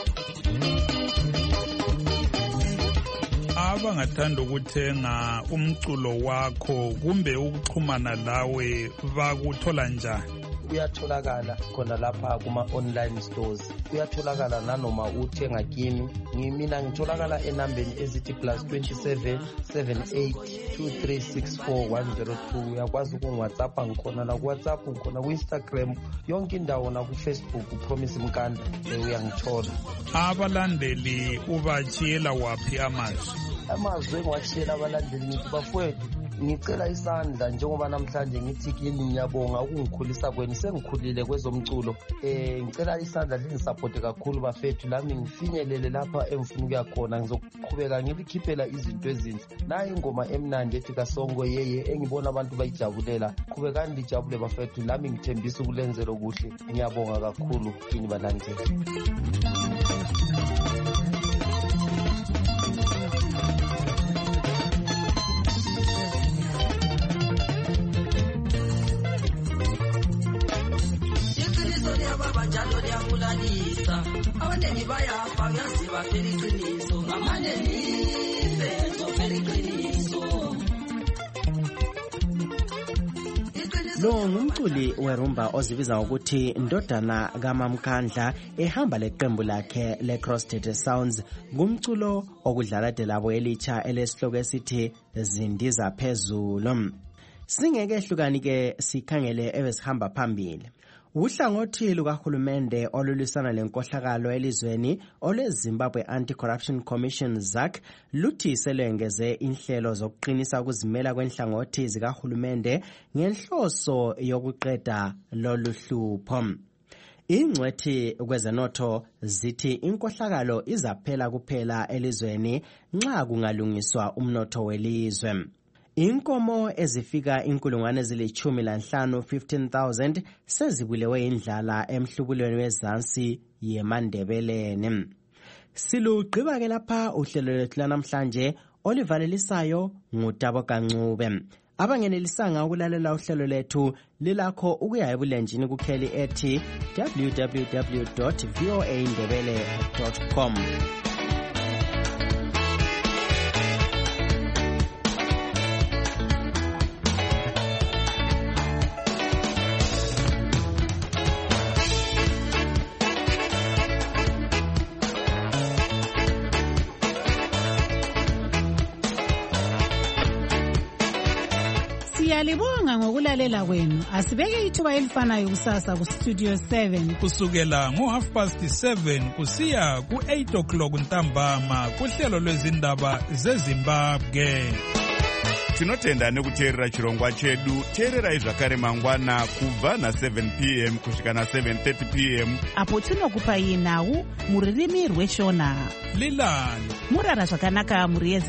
Abangathanda ukuthenga umculo wakho kumbe ukuxhumana lawe bakuthola njani? Uyatholakala khona lapha kuma-online stores. Uyatholakala nanoma uthenga kimi. Mina ngitholakala enambeni ezithi +27 78 2364 102. Uyakwazi ukungiwhatsappa, ngikhona na kuWhatsApp, ngikhona ku-Instagram, yonke indawo na ku-Facebook uPromise Mkandla uyangithola. Abalandeli ubatshiyela waphi amazwi? Amazwi engiwatshiyela abalandeli ngithi bafowethu, ngicela isandla njengoba namhlanje ngithi kini ngiyabonga ukungikhulisa kwenu, sengikhulile kwezomculo. Ngicela isandla lingisaphote kakhulu bafethu, lami ngifinyelele lapha engifuna ukuya khona. Ngizoqhubeka ngilikhiphela izinto ezinhle. Nayi ingoma emnandi ethi kaSongo yeye engibona abantu bayijabulela. Qhubekani lijabule bafethu, lami ngithembisa ukulenzela okuhle. Ngiyabonga kakhulu kini balandeli. Abanengi bayafa uyazi bafela iqiniso, ngamane nife zofela iqiniso. Lo ngumculi werumba ozibiza ngokuthi Ndodana kaMamkhandla ehamba leqembu lakhe leCrossed Sounds. Ngumculo okudlala delabo elitsha elesihloko esithi Zindiza Phezulu. Singeke hlukani ke sikhangele ebesihamba phambili. Uhlangothi lukahulumende olulwisana lenkohlakalo elizweni olweZimbabwe Anti-Corruption Commission ZAC luthi selengeze inhlelo zokuqinisa ukuzimela kwenhlangothi zikahulumende ngenhloso yokuqeda lolu hlupho. Ingcwethi kwezenotho zithi inkohlakalo izaphela kuphela elizweni nxa kungalungiswa umnotho welizwe. Inkomo ezifika 15,000 sezibulewe indlala emhlubulweni wezansi yeMandebeleni. Silugqiba ke lapha uhlelo lwethu lanamhlanje olivalelisayo nguTabo Kancube. Abangenelisanga ukulalela uhlelo lethu lilakho ukuya ebulenjini kukheli ethi www.voaindebele.com. Siyalibonga ngokulalela kwenu. Asibeke ithuba elifanayo kusasa ku Studio 7 kusukela ngo7:30 kusiya ku8 ntambama kuhlelo lwezindaba zeZimbabwe. Tinotenda nekuteerera chirongwa chedu. Teererai zvakare mangwana kubva na7 p.m. kusvika na7:30 p.m. apo tinokupai nhau muririmi rweshona. Lilani murara zvakanaka muri